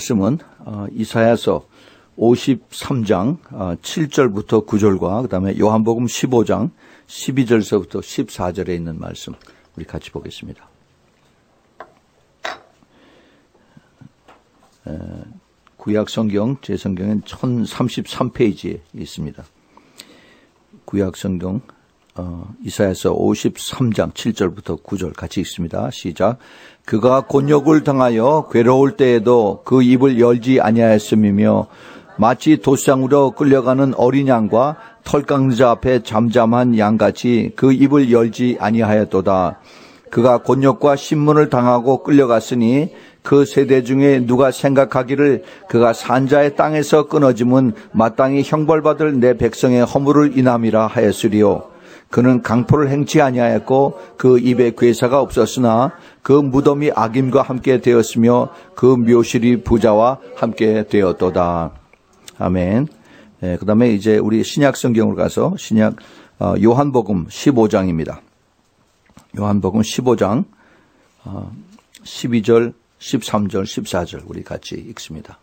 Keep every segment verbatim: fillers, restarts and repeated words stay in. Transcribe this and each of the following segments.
말씀은 어, 이사야서 오십삼 장 어, 칠 절부터 구 절과 그 다음에 요한복음 십오 장 십이 절서부터 십사 절에 있는 말씀 우리 같이 보겠습니다. 에, 구약 성경 제 성경엔 천삼십삼 페이지에 있습니다. 구약 성경 어, 이사야서 오십삼 장 칠 절부터 구 절 같이 읽습니다. 시작. 그가 곤욕을 당하여 괴로울 때에도 그 입을 열지 아니하였음이며 마치 도상으로 끌려가는 어린 양과 털강자 앞에 잠잠한 양같이 그 입을 열지 아니하였도다. 그가 곤욕과 신문을 당하고 끌려갔으니 그 세대 중에 누가 생각하기를 그가 산자의 땅에서 끊어짐은 마땅히 형벌받을 내 백성의 허물을 인함이라 하였으리요. 그는 강포를 행치 아니하였고 그 입에 괴사가 없었으나 그 무덤이 악인과 함께 되었으며 그 묘실이 부자와 함께 되었도다. 아멘. 네, 그 다음에 이제 우리 신약 성경으로 가서 신약 어, 요한복음 십오 장입니다. 요한복음 십오 장 어, 십이 절, 십삼 절, 십사 절 우리 같이 읽습니다.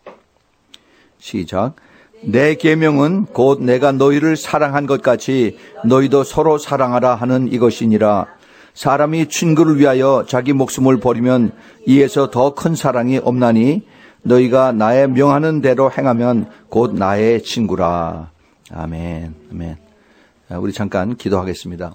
시작. 내 계명은 곧 내가 너희를 사랑한 것 같이 너희도 서로 사랑하라 하는 이것이니라. 사람이 친구를 위하여 자기 목숨을 버리면 이에서 더 큰 사랑이 없나니 너희가 나의 명하는 대로 행하면 곧 나의 친구라. 아멘. 아멘. 우리 잠깐 기도하겠습니다.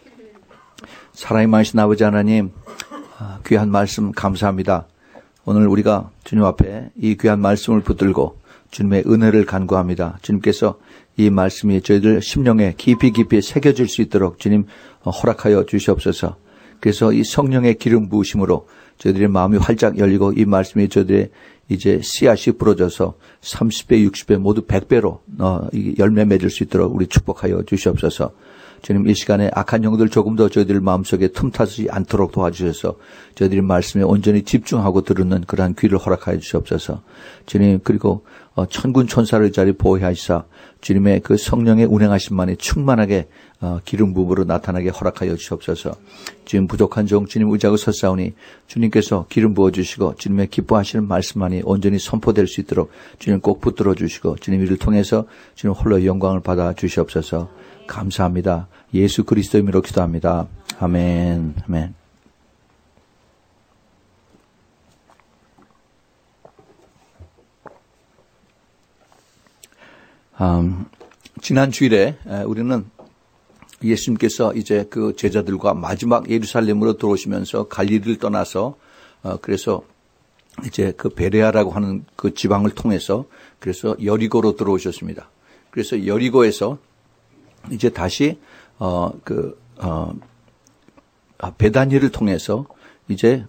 사랑이 많으신 아버지 하나님, 귀한 말씀 감사합니다. 오늘 우리가 주님 앞에 이 귀한 말씀을 붙들고 주님의 은혜를 간구합니다. 주님께서 이 말씀이 저희들 심령에 깊이 깊이 새겨질 수 있도록 주님 허락하여 주시옵소서. 그래서 이 성령의 기름 부으심으로 저희들의 마음이 활짝 열리고 이 말씀이 저희들의 이제 씨앗이 부러져서 삼십 배, 육십 배 모두 백 배로 열매 맺을 수 있도록 우리 축복하여 주시옵소서. 주님 이 시간에 악한 영들 조금 더 저희들 마음속에 틈타지 않도록 도와주셔서 저희들이 말씀에 온전히 집중하고 들으는 그러한 귀를 허락하여 주시옵소서. 주님 그리고 천군 천사를 자리 보호하시사 주님의 그 성령의 운행하심만이 충만하게 기름 부음으로 나타나게 허락하여 주시옵소서. 지금 부족한 종 주님 의지하고 섰사오니 주님께서 기름 부어주시고 주님의 기뻐하시는 말씀만이 온전히 선포될 수 있도록 주님 꼭 붙들어 주시고 주님 이를 통해서 주님 홀로 영광을 받아 주시옵소서. 감사합니다. 예수 그리스도의 이름으로 기도합니다. 아멘. 아멘. 음, 지난 주일에 우리는 예수님께서 이제 그 제자들과 마지막 예루살렘으로 들어오시면서 갈릴리를 떠나서 어, 그래서 이제 그 베레아라고 하는 그 지방을 통해서 그래서 여리고로 들어오셨습니다. 그래서 여리고에서 이제 다시 어 그 어 베다니를 통해서 이제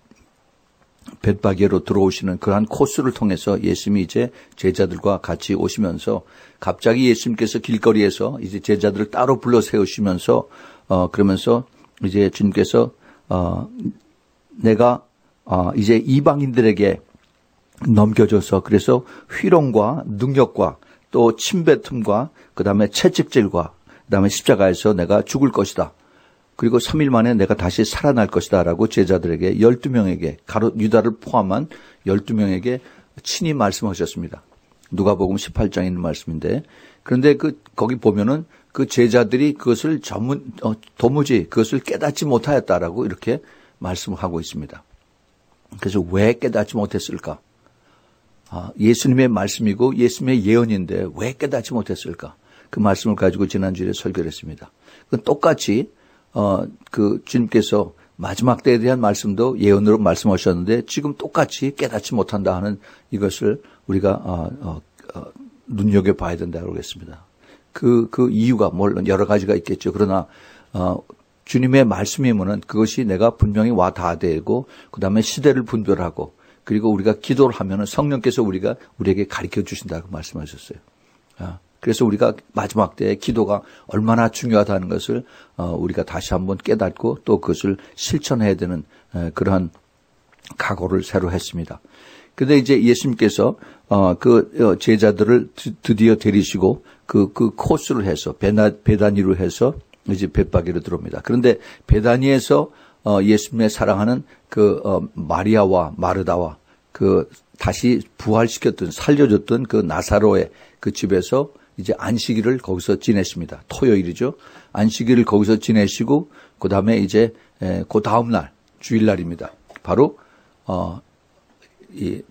벳바게로 들어오시는 그러한 코스를 통해서 예수님이 이제 제자들과 같이 오시면서 갑자기 예수님께서 길거리에서 이제 제자들을 따로 불러 세우시면서 어 그러면서 이제 주님께서 어 내가 어 이제 이방인들에게 넘겨줘서 그래서 희롱과 능력과 또 침뱉음과 그다음에 채찍질과 그다음에 십자가에서 내가 죽을 것이다. 그리고 삼 일 만에 내가 다시 살아날 것이다 라고 제자들에게 열두 명에게 가롯 유다를 포함한 열두 명에게 친히 말씀하셨습니다. 누가복음 십팔 장에 있는 말씀인데 그런데 그 거기 보면은 그 제자들이 그것을 전문 어, 도무지 그것을 깨닫지 못하였다라고 이렇게 말씀하고 있습니다. 그래서 왜 깨닫지 못했을까? 아, 예수님의 말씀이고 예수님의 예언인데 왜 깨닫지 못했을까? 그 말씀을 가지고 지난주에 설교를 했습니다. 똑같이 어, 그 주님께서 마지막 때에 대한 말씀도 예언으로 말씀하셨는데 지금 똑같이 깨닫지 못한다 하는 이것을 우리가 어, 어, 어, 눈여겨봐야 된다고 그랬습니다. 그, 그 이유가 물론 여러 가지가 있겠죠. 그러나 어, 주님의 말씀이면은 그것이 내가 분명히 와 닿아되고 그다음에 시대를 분별하고 그리고 우리가 기도를 하면은 성령께서 우리가 우리에게 가르쳐 주신다고 말씀하셨어요. 그래서 우리가 마지막 때에 기도가 얼마나 중요하다는 것을 우리가 다시 한번 깨닫고 또 그것을 실천해야 되는 그러한 각오를 새로 했습니다. 그런데 이제 예수님께서 그 제자들을 드디어 데리시고 그, 그 코스를 해서 베다니로 해서 이제 벳바게로 들어옵니다. 그런데 베다니에서 예수님의 사랑하는 그 마리아와 마르다와 그 다시 부활시켰던, 살려줬던 그 나사로의 그 집에서 이제 안식일을 거기서 지내십니다. 토요일이죠. 안식일을 거기서 지내시고, 그 다음에 이제, 그 다음날, 주일날입니다. 바로, 어, 이,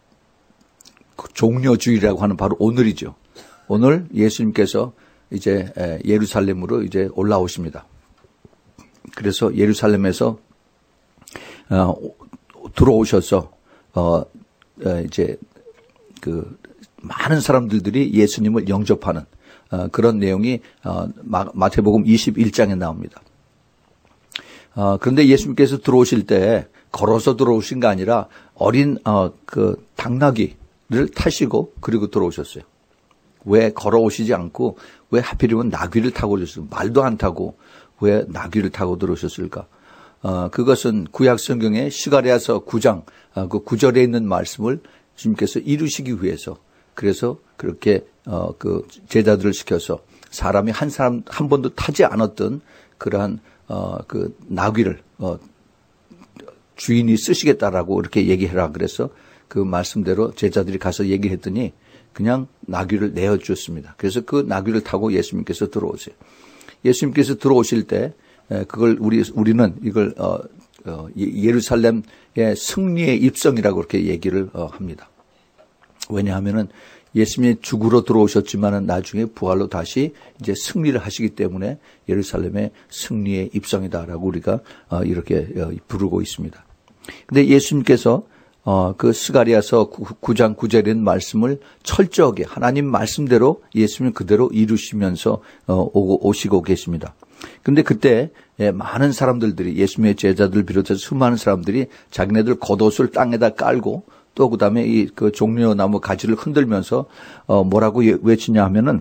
종려주일이라고 하는 바로 오늘이죠. 오늘 예수님께서 이제 예루살렘으로 이제 올라오십니다. 그래서 예루살렘에서, 어, 들어오셔서, 어, 이제, 그, 많은 사람들이 예수님을 영접하는, 어, 그런 내용이, 어, 마, 마태복음 이십일 장에 나옵니다. 어, 그런데 예수님께서 들어오실 때 걸어서 들어오신 게 아니라 어린, 어, 그, 당나귀를 타시고 그리고 들어오셨어요. 왜 걸어오시지 않고 왜 하필이면 나귀를 타고 오셨을까? 말도 안 타고 왜 나귀를 타고 들어오셨을까? 어, 그것은 구약 성경의 스가랴서 구 장, 어, 그 구 절에 있는 말씀을 주님께서 이루시기 위해서 그래서 그렇게, 어, 그 제자들을 시켜서 사람이 한 사람, 한 번도 타지 않았던 그러한, 어, 그 나귀를, 어, 주인이 쓰시겠다라고 이렇게 얘기해라. 그래서 그 말씀대로 제자들이 가서 얘기했더니 그냥 나귀를 내어주었습니다. 그래서 그 나귀를 타고 예수님께서 들어오세요. 예수님께서 들어오실 때 그걸 우리 우리는 이걸 어, 어, 예루살렘의 승리의 입성이라고 그렇게 얘기를 어, 합니다. 왜냐하면은 예수님이 죽으러 들어오셨지만은 나중에 부활로 다시 이제 승리를 하시기 때문에 예루살렘의 승리의 입성이다라고 우리가 어, 이렇게 어, 부르고 있습니다. 근데 예수님께서 어, 그 스가랴서 구 장 구 절에 있는 말씀을 철저하게 하나님 말씀대로 예수님 그대로 이루시면서 어, 오고, 오시고 계십니다. 근데 그때 예, 많은 사람들이 예수님의 제자들 비롯해서 수많은 사람들이 자기네들 겉옷을 땅에다 깔고 또 그다음에 이 그 종려나무 가지를 흔들면서 어, 뭐라고 외치냐 하면은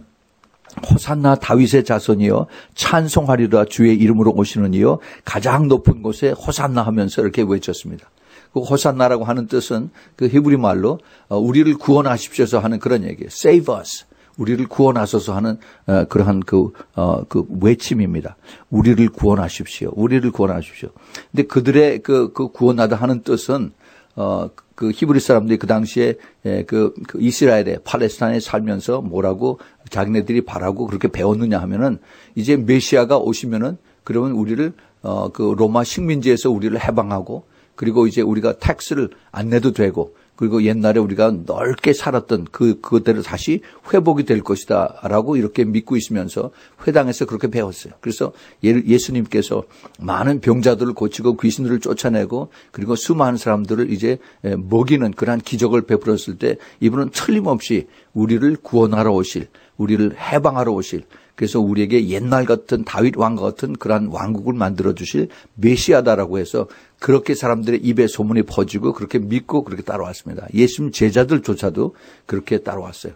호산나 다윗의 자손이여 찬송하리라 주의 이름으로 오시는 이여 가장 높은 곳에 호산나 하면서 이렇게 외쳤습니다. 그 호산나라고 하는 뜻은 그 히브리 말로 우리를 구원하십시오서 하는 그런 얘기예요. Save us. 우리를 구원하소서 하는 어, 그러한 그, 어, 그 외침입니다. 우리를 구원하십시오. 우리를 구원하십시오. 근데 그들의 그, 그 구원하다 하는 뜻은 어, 그 히브리 사람들이 그 당시에 그, 그 이스라엘에 팔레스타인에 살면서 뭐라고 자기네들이 바라고 그렇게 배웠느냐 하면은 이제 메시아가 오시면은 그러면 우리를 어, 그 로마 식민지에서 우리를 해방하고 그리고 이제 우리가 텍스를 안 내도 되고 그리고 옛날에 우리가 넓게 살았던 그, 그대로 다시 회복이 될 것이다 라고 이렇게 믿고 있으면서 회당에서 그렇게 배웠어요. 그래서 예수님께서 많은 병자들을 고치고 귀신들을 쫓아내고 그리고 수많은 사람들을 이제 먹이는 그러한 기적을 베풀었을 때 이분은 틀림없이 우리를 구원하러 오실, 우리를 해방하러 오실, 그래서 우리에게 옛날 같은 다윗 왕과 같은 그러한 왕국을 만들어 주실 메시아다라고 해서 그렇게 사람들의 입에 소문이 퍼지고 그렇게 믿고 그렇게 따라왔습니다. 예수님 제자들조차도 그렇게 따라왔어요.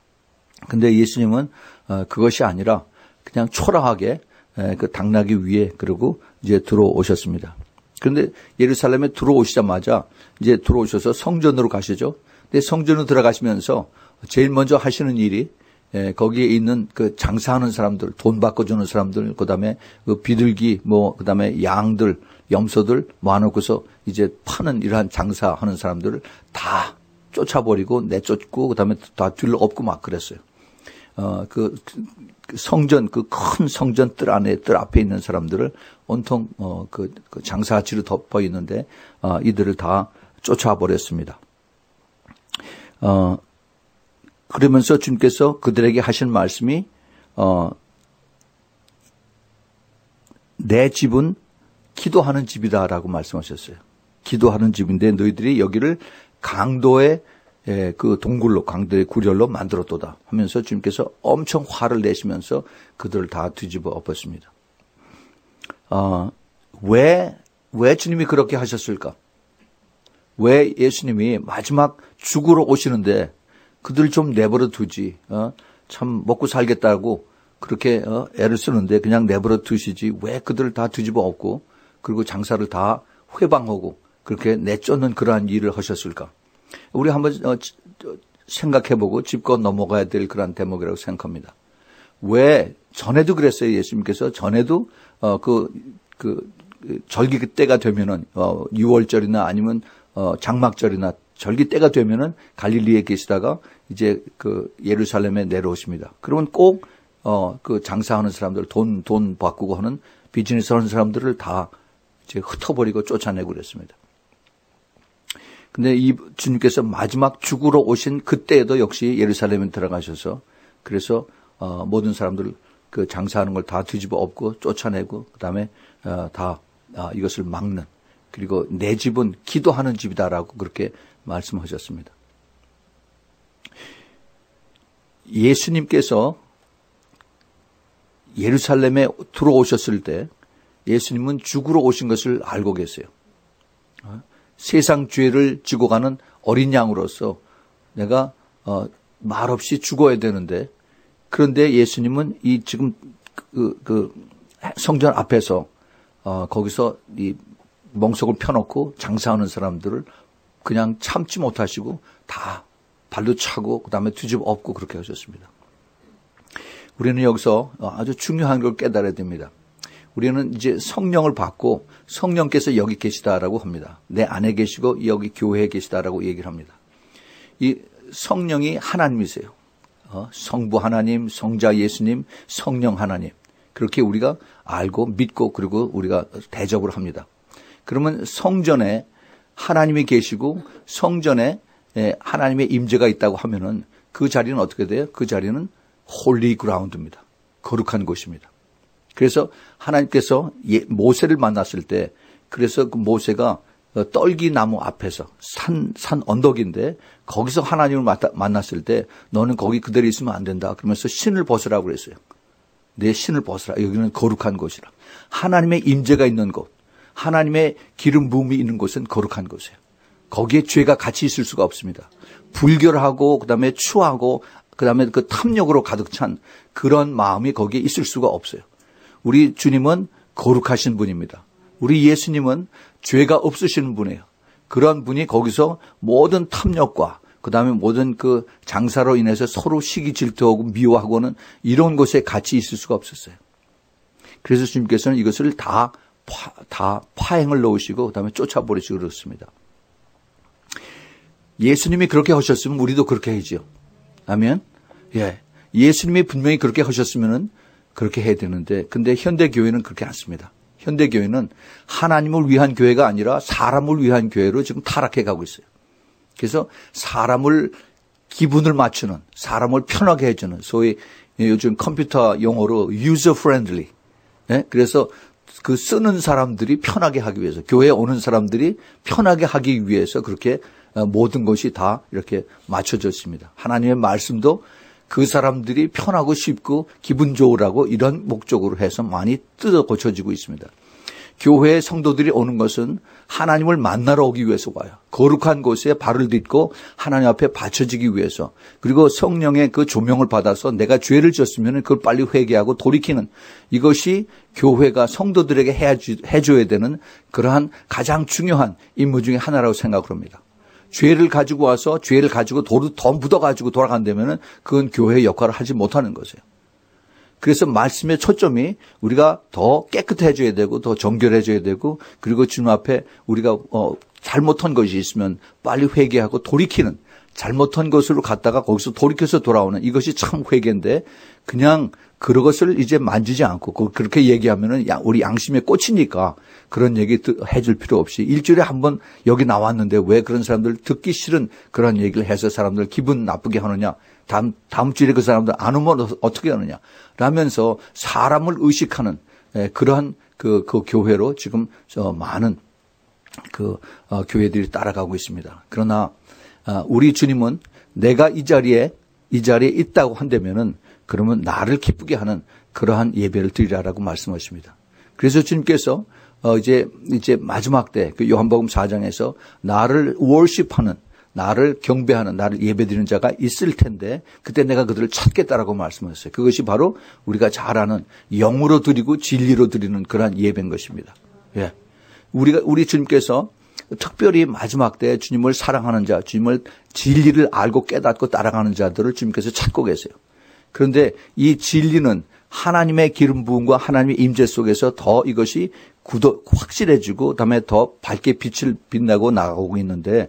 근데 예수님은 그것이 아니라 그냥 초라하게 그 당나귀 위에 그러고 이제 들어오셨습니다. 그런데 예루살렘에 들어오시자마자 이제 들어오셔서 성전으로 가시죠. 근데 성전으로 들어가시면서 제일 먼저 하시는 일이 예, 거기에 있는 그 장사하는 사람들, 돈 바꿔주는 사람들, 그 다음에 그 비둘기, 뭐, 그 다음에 양들, 염소들 모아놓고서 이제 파는 이러한 장사하는 사람들을 다 쫓아버리고 내쫓고 그 다음에 다 뒤를 엎고 막 그랬어요. 어, 그, 그 성전, 그 큰 성전 뜰 안에, 뜰 앞에 있는 사람들을 온통, 어, 그, 그 장사치로 덮어 있는데, 어, 이들을 다 쫓아버렸습니다. 어, 그러면서 주님께서 그들에게 하신 말씀이 어, 내 집은 기도하는 집이다라고 말씀하셨어요. 기도하는 집인데 너희들이 여기를 강도의 그 동굴로 강도의 구렬로 만들었도다 하면서 주님께서 엄청 화를 내시면서 그들을 다 뒤집어 엎었습니다. 어, 왜, 왜 주님이 그렇게 하셨을까? 왜 예수님이 마지막 죽으러 오시는데 그들 좀 내버려 두지, 어? 참 먹고 살겠다고 그렇게 어? 애를 쓰는데 그냥 내버려 두시지 왜 그들을 다 뒤집어 엎고 그리고 장사를 다 회방하고 그렇게 내쫓는 그러한 일을 하셨을까? 우리 한번 어, 생각해보고 짚고 넘어가야 될 그러한 대목이라고 생각합니다. 왜 전에도 그랬어요. 예수님께서 전에도 어, 그, 그 절기 때가 되면은 어, 유월절이나 아니면 어, 장막절이나 절기 때가 되면은 갈릴리에 계시다가 이제 그 예루살렘에 내려오십니다. 그러면 꼭 어 그 장사하는 사람들, 돈 돈 바꾸고 하는 비즈니스 하는 사람들을 다 이제 흩어버리고 쫓아내고 그랬습니다. 근데 이 주님께서 마지막 죽으러 오신 그때에도 역시 예루살렘에 들어가셔서 그래서 어 모든 사람들 그 장사하는 걸 다 뒤집어 엎고 쫓아내고 그다음에 어 다 아, 이것을 막는, 그리고 내 집은 기도하는 집이다라고 그렇게 말씀하셨습니다. 예수님께서 예루살렘에 들어오셨을 때 예수님은 죽으러 오신 것을 알고 계세요. 어? 세상 죄를 지고 가는 어린 양으로서 내가 어, 말없이 죽어야 되는데, 그런데 예수님은 이 지금 그, 그 성전 앞에서 어, 거기서 이 멍석을 펴놓고 장사하는 사람들을 그냥 참지 못하시고 다 발로 차고 그다음에 뒤집어 엎고 그렇게 하셨습니다. 우리는 여기서 아주 중요한 걸 깨달아야 됩니다. 우리는 이제 성령을 받고 성령께서 여기 계시다라고 합니다. 내 안에 계시고 여기 교회에 계시다라고 얘기를 합니다. 이 성령이 하나님이세요. 어, 성부 하나님, 성자 예수님, 성령 하나님. 그렇게 우리가 알고 믿고 그리고 우리가 대접을 합니다. 그러면 성전에 하나님이 계시고 성전에 하나님의 임재가 있다고 하면은 그 자리는 어떻게 돼요? 그 자리는 홀리 그라운드입니다. 거룩한 곳입니다. 그래서 하나님께서 모세를 만났을 때, 그래서 그 모세가 떨기나무 앞에서 산, 산 언덕인데 거기서 하나님을 만났을 때 너는 거기 그대로 있으면 안 된다. 그러면서 신을 벗으라고 그랬어요. 내 신을 벗으라. 여기는 거룩한 곳이라. 하나님의 임재가 있는 곳, 하나님의 기름 부음이 있는 곳은 거룩한 곳이에요. 거기에 죄가 같이 있을 수가 없습니다. 불결하고 그다음에 추하고 그다음에 그 탐욕으로 가득 찬 그런 마음이 거기에 있을 수가 없어요. 우리 주님은 거룩하신 분입니다. 우리 예수님은 죄가 없으신 분이에요. 그런 분이 거기서 모든 탐욕과 그다음에 모든 그 장사로 인해서 서로 시기 질투하고 미워하고는 이런 곳에 같이 있을 수가 없었어요. 그래서 주님께서는 이것을 다, 파, 다 파행을 놓으시고 그다음에 쫓아버리시고 그렇습니다. 예수님이 그렇게 하셨으면 우리도 그렇게 해야죠. 아멘. 예. 예수님이 분명히 그렇게 하셨으면은 그렇게 해야 되는데, 근데 현대 교회는 그렇게 않습니다. 현대 교회는 하나님을 위한 교회가 아니라 사람을 위한 교회로 지금 타락해 가고 있어요. 그래서 사람을 기분을 맞추는, 사람을 편하게 해주는, 소위 요즘 컴퓨터 용어로 user friendly. 예? 그래서 그 쓰는 사람들이 편하게 하기 위해서, 교회에 오는 사람들이 편하게 하기 위해서 그렇게 모든 것이 다 이렇게 맞춰졌습니다. 하나님의 말씀도 그 사람들이 편하고 쉽고 기분 좋으라고 이런 목적으로 해서 많이 뜯어 고쳐지고 있습니다. 교회에 성도들이 오는 것은 하나님을 만나러 오기 위해서 와요. 거룩한 곳에 발을 딛고 하나님 앞에 받쳐지기 위해서, 그리고 성령의 그 조명을 받아서 내가 죄를 지었으면 그걸 빨리 회개하고 돌이키는, 이것이 교회가 성도들에게 해줘야 되는 그러한 가장 중요한 임무 중에 하나라고 생각을 합니다. 죄를 가지고 와서 죄를 가지고 도로 더 묻어가지고 돌아간다면은 그건 교회의 역할을 하지 못하는 것이에요. 그래서 말씀의 초점이 우리가 더 깨끗해져야 되고 더 정결해져야 되고, 그리고 주님 앞에 우리가 어, 잘못한 것이 있으면 빨리 회개하고 돌이키는, 잘못한 것으로 갔다가 거기서 돌이켜서 돌아오는, 이것이 참 회개인데, 그냥 그것을 이제 만지지 않고 그렇게 얘기하면은 우리 양심에 꽂히니까 그런 얘기 해줄 필요 없이 일주일에 한 번 여기 나왔는데 왜 그런 사람들 듣기 싫은 그런 얘기를 해서 사람들 기분 나쁘게 하느냐, 다음, 다음 주일에 그 사람들 안 오면 어떻게 하느냐 라면서 사람을 의식하는 그러한 그, 그 교회로 지금 저 많은 그 어, 교회들이 따라가고 있습니다. 그러나 어, 우리 주님은 내가 이 자리에 이 자리에 있다고 한다면은 그러면 나를 기쁘게 하는 그러한 예배를 드리라라고 말씀하십니다. 그래서 주님께서 어 이제 이제 마지막 때 그 요한복음 사 장에서 나를 월십하는, 나를 경배하는, 나를 예배드리는 자가 있을 텐데 그때 내가 그들을 찾겠다라고 말씀하셨어요. 그것이 바로 우리가 잘 아는 영으로 드리고 진리로 드리는 그러한 예배인 것입니다. 예. 우리가 우리 주님께서 특별히 마지막 때 주님을 사랑하는 자, 주님을 진리를 알고 깨닫고 따라가는 자들을 주님께서 찾고 계세요. 그런데 이 진리는 하나님의 기름 부음과 하나님의 임재 속에서 더 이것이 굳어 확실해지고 그다음에 더 밝게 빛을 빛나고 나가고 있는데,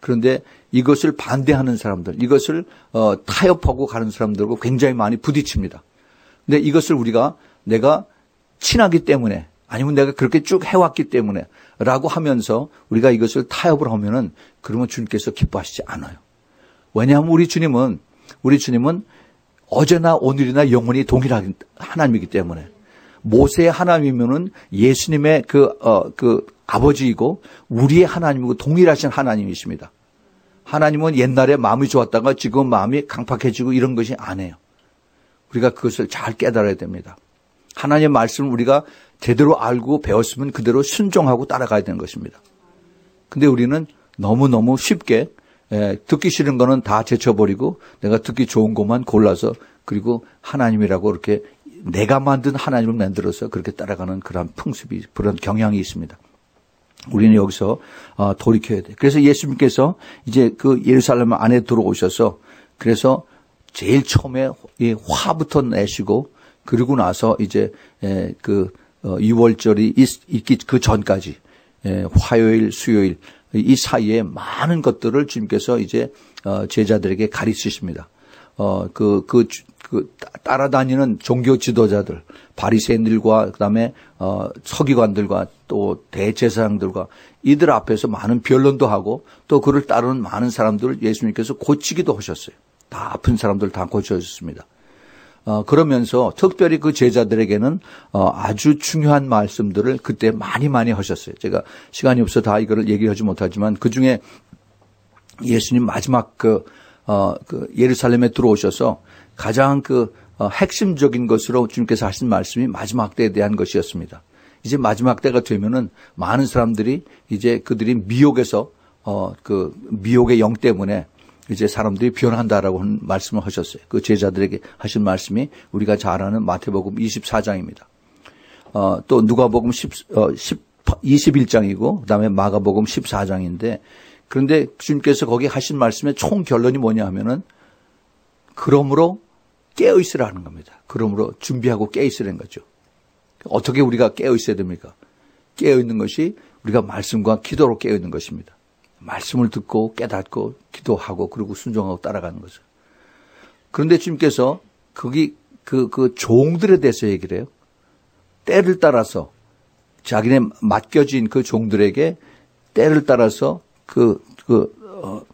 그런데 이것을 반대하는 사람들, 이것을 어, 타협하고 가는 사람들과 굉장히 많이 부딪힙니다. 근데 이것을 우리가 내가 친하기 때문에 아니면 내가 그렇게 쭉 해왔기 때문에 라고 하면서 우리가 이것을 타협을 하면은 그러면 주님께서 기뻐하시지 않아요. 왜냐하면 우리 주님은 우리 주님은 어제나 오늘이나 영원히 동일한 하나님이기 때문에 모세의 하나님이면은 예수님의 그, 어, 그 아버지이고 우리의 하나님이고 동일하신 하나님이십니다. 하나님은 옛날에 마음이 좋았다가 지금 마음이 강팍해지고 이런 것이 아니에요. 우리가 그것을 잘 깨달아야 됩니다. 하나님의 말씀을 우리가 제대로 알고 배웠으면 그대로 순종하고 따라가야 되는 것입니다. 근데 우리는 너무너무 쉽게 예, 듣기 싫은 거는 다 제쳐버리고 내가 듣기 좋은 것만 골라서 그리고 하나님이라고 이렇게 내가 만든 하나님을 만들어서 그렇게 따라가는 그런 풍습이, 그런 경향이 있습니다. 우리는 여기서 돌이켜야 돼. 그래서 예수님께서 이제 그 예루살렘 안에 들어오셔서 그래서 제일 처음에 화부터 내시고 그리고 나서 이제 그 유월절이 있기 그 전까지 화요일, 수요일 이 사이에 많은 것들을 주님께서 이제 제자들에게 가르치십니다. 어, 그, 그, 그, 따라다니는 종교 지도자들, 바리새인들과 그다음에 어, 서기관들과 또 대제사장들과 이들 앞에서 많은 변론도 하고 또 그를 따르는 많은 사람들을 예수님께서 고치기도 하셨어요. 다 아픈 사람들 다 고쳐주셨습니다. 어, 그러면서 특별히 그 제자들에게는 어, 아주 중요한 말씀들을 그때 많이 많이 하셨어요. 제가 시간이 없어 다 이거를 얘기하지 못하지만 그 중에 예수님 마지막 그, 어, 그 예루살렘에 들어오셔서 가장 그 어, 핵심적인 것으로 주님께서 하신 말씀이 마지막 때에 대한 것이었습니다. 이제 마지막 때가 되면은 많은 사람들이 이제 그들이 미혹에서 어, 그 미혹의 영 때문에 이제 사람들이 변한다라고 하는 말씀을 하셨어요. 그 제자들에게 하신 말씀이 우리가 잘 아는 마태복음 이십사 장입니다. 어, 또 누가복음 십, 어, 십, 이십일 장이고 그다음에 마가복음 십사 장인데 그런데 주님께서 거기 하신 말씀의 총 결론이 뭐냐 하면은 그러므로 깨어 있으라는 겁니다. 그러므로 준비하고 깨어 있으라는 거죠. 어떻게 우리가 깨어 있어야 됩니까? 깨어 있는 것이 우리가 말씀과 기도로 깨어 있는 것입니다. 말씀을 듣고 깨닫고 기도하고 그리고 순종하고 따라가는 거죠. 그런데 주님께서 거기 그, 그 종들에 대해서 얘기를 해요. 때를 따라서 자기네 맡겨진 그 종들에게 때를 따라서 그, 그, 어,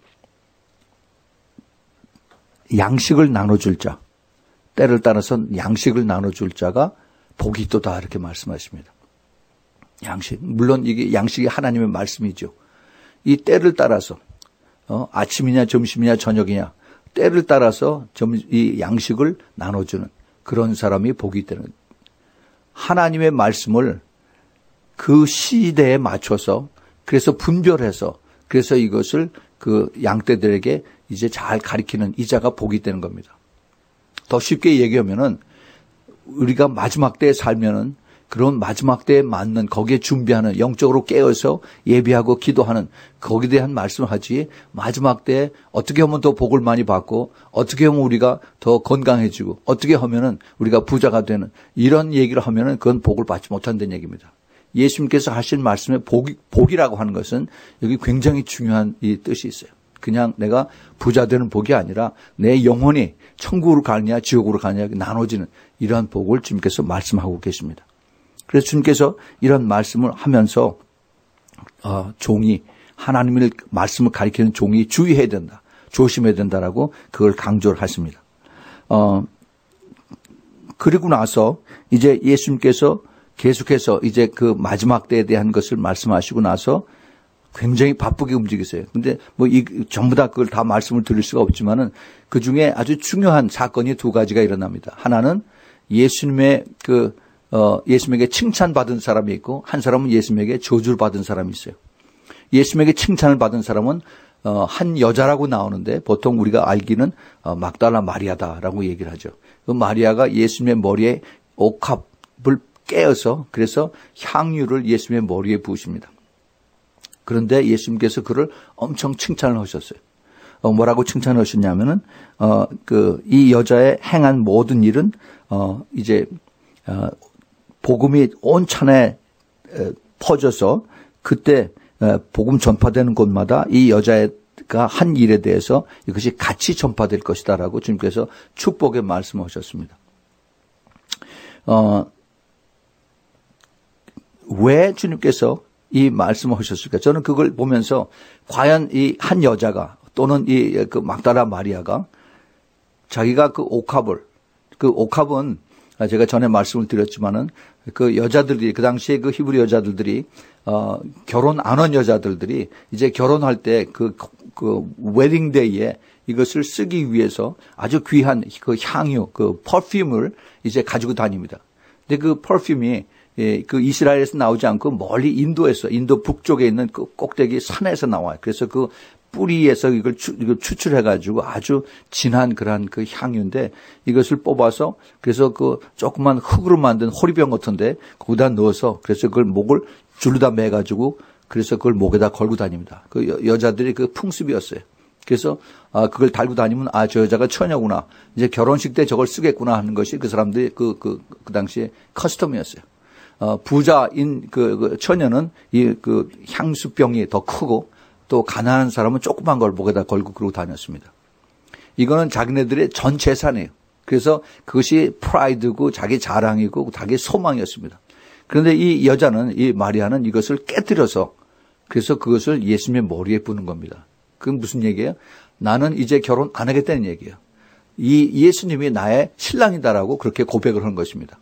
양식을 나눠줄 자. 때를 따라서 양식을 나눠줄 자가 복이 있도다 이렇게 말씀하십니다. 양식. 물론 이게 양식이 하나님의 말씀이죠. 이 때를 따라서 어, 아침이냐 점심이냐 저녁이냐 때를 따라서 점, 이 양식을 나눠주는 그런 사람이 복이 있다는 거예요. 하나님의 말씀을 그 시대에 맞춰서 그래서 분별해서 그래서 이것을 그 양떼들에게 이제 잘 가리키는 이자가 복이 되는 겁니다. 더 쉽게 얘기하면은 우리가 마지막 때에 살면은 그런 마지막 때에 맞는 거기에 준비하는 영적으로 깨어서 예비하고 기도하는 거기에 대한 말씀을 하지 마지막 때에 어떻게 하면 더 복을 많이 받고 어떻게 하면 우리가 더 건강해지고 어떻게 하면은 우리가 부자가 되는 이런 얘기를 하면은 그건 복을 받지 못한다는 얘기입니다. 예수님께서 하신 말씀에 복, 복이라고 하는 것은 여기 굉장히 중요한 이 뜻이 있어요. 그냥 내가 부자 되는 복이 아니라 내 영혼이 천국으로 가느냐 지옥으로 가느냐 나눠지는 이러한 복을 주님께서 말씀하고 계십니다. 그래서 주님께서 이런 말씀을 하면서 어, 종이 하나님의 말씀을 가리키는 종이 주의해야 된다. 조심해야 된다라고 그걸 강조를 하십니다. 어, 그리고 나서 이제 예수님께서 계속해서 이제 그 마지막 때에 대한 것을 말씀하시고 나서 굉장히 바쁘게 움직이세요. 근데 뭐 이 전부 다 그걸 다 말씀을 드릴 수가 없지만은 그 중에 아주 중요한 사건이 두 가지가 일어납니다. 하나는 예수님의 그 어, 예수님에게 칭찬받은 사람이 있고 한 사람은 예수님에게 저주를 받은 사람이 있어요. 예수님에게 칭찬을 받은 사람은 어, 한 여자라고 나오는데 보통 우리가 알기는 어, 막달라 마리아다라고 얘기를 하죠. 그 마리아가 예수님의 머리에 옥합을 깨어서 그래서 향유를 예수님의 머리에 부으십니다. 그런데 예수님께서 그를 엄청 칭찬을 하셨어요. 어, 뭐라고 칭찬을 하셨냐면은 어, 그 이 여자의 행한 모든 일은 어, 이제 어, 복음이 온 천에 퍼져서 그때 복음 전파되는 곳마다 이 여자의 우리가 한 일에 대해서 이것이 같이 전파될 것이다라고 주님께서 축복의 말씀하셨습니다. 어, 왜 주님께서 이 말씀을 하셨을까? 저는 그걸 보면서 과연 이 한 여자가 또는 이 그 막달라 마리아가 자기가 그 옥합을, 그 옥합은 제가 전에 말씀을 드렸지만은 그 여자들이, 그 당시에 그 히브리 여자들이, 어, 결혼 안 한 여자들이 이제 결혼할 때 그, 그, 웨딩데이에 이것을 쓰기 위해서 아주 귀한 그 향유, 그 퍼퓸을 이제 가지고 다닙니다. 근데 그 퍼퓸이 예, 그 이스라엘에서 나오지 않고 멀리 인도에서, 인도 북쪽에 있는 그 꼭대기 산에서 나와요. 그래서 그 뿌리에서 이걸, 추, 이걸 추출해가지고 아주 진한 그러한 그 향유인데 이것을 뽑아서 그래서 그 조그만 흙으로 만든 호리병 같은데 거기다 넣어서 그래서 그걸 목을 줄로다 매가지고 그래서 그걸 목에다 걸고 다닙니다. 그 여, 여자들이 그 풍습이었어요. 그래서 아, 그걸 달고 다니면 아, 저 여자가 처녀구나. 이제 결혼식 때 저걸 쓰겠구나 하는 것이 그 사람들이 그, 그, 그 당시에 커스텀이었어요. 어, 부자인 그, 그 처녀는 이 그 향수병이 더 크고 또 가난한 사람은 조그만 걸 목에다 걸고 그러고 다녔습니다. 이거는 자기네들의 전 재산이에요. 그래서 그것이 프라이드고 자기 자랑이고 자기 소망이었습니다. 그런데 이 여자는, 이 마리아는 이것을 깨뜨려서 그래서 그것을 예수님의 머리에 뿌는 겁니다. 그건 무슨 얘기예요? 나는 이제 결혼 안 하겠다는 얘기예요. 이 예수님이 나의 신랑이다라고 그렇게 고백을 한 것입니다.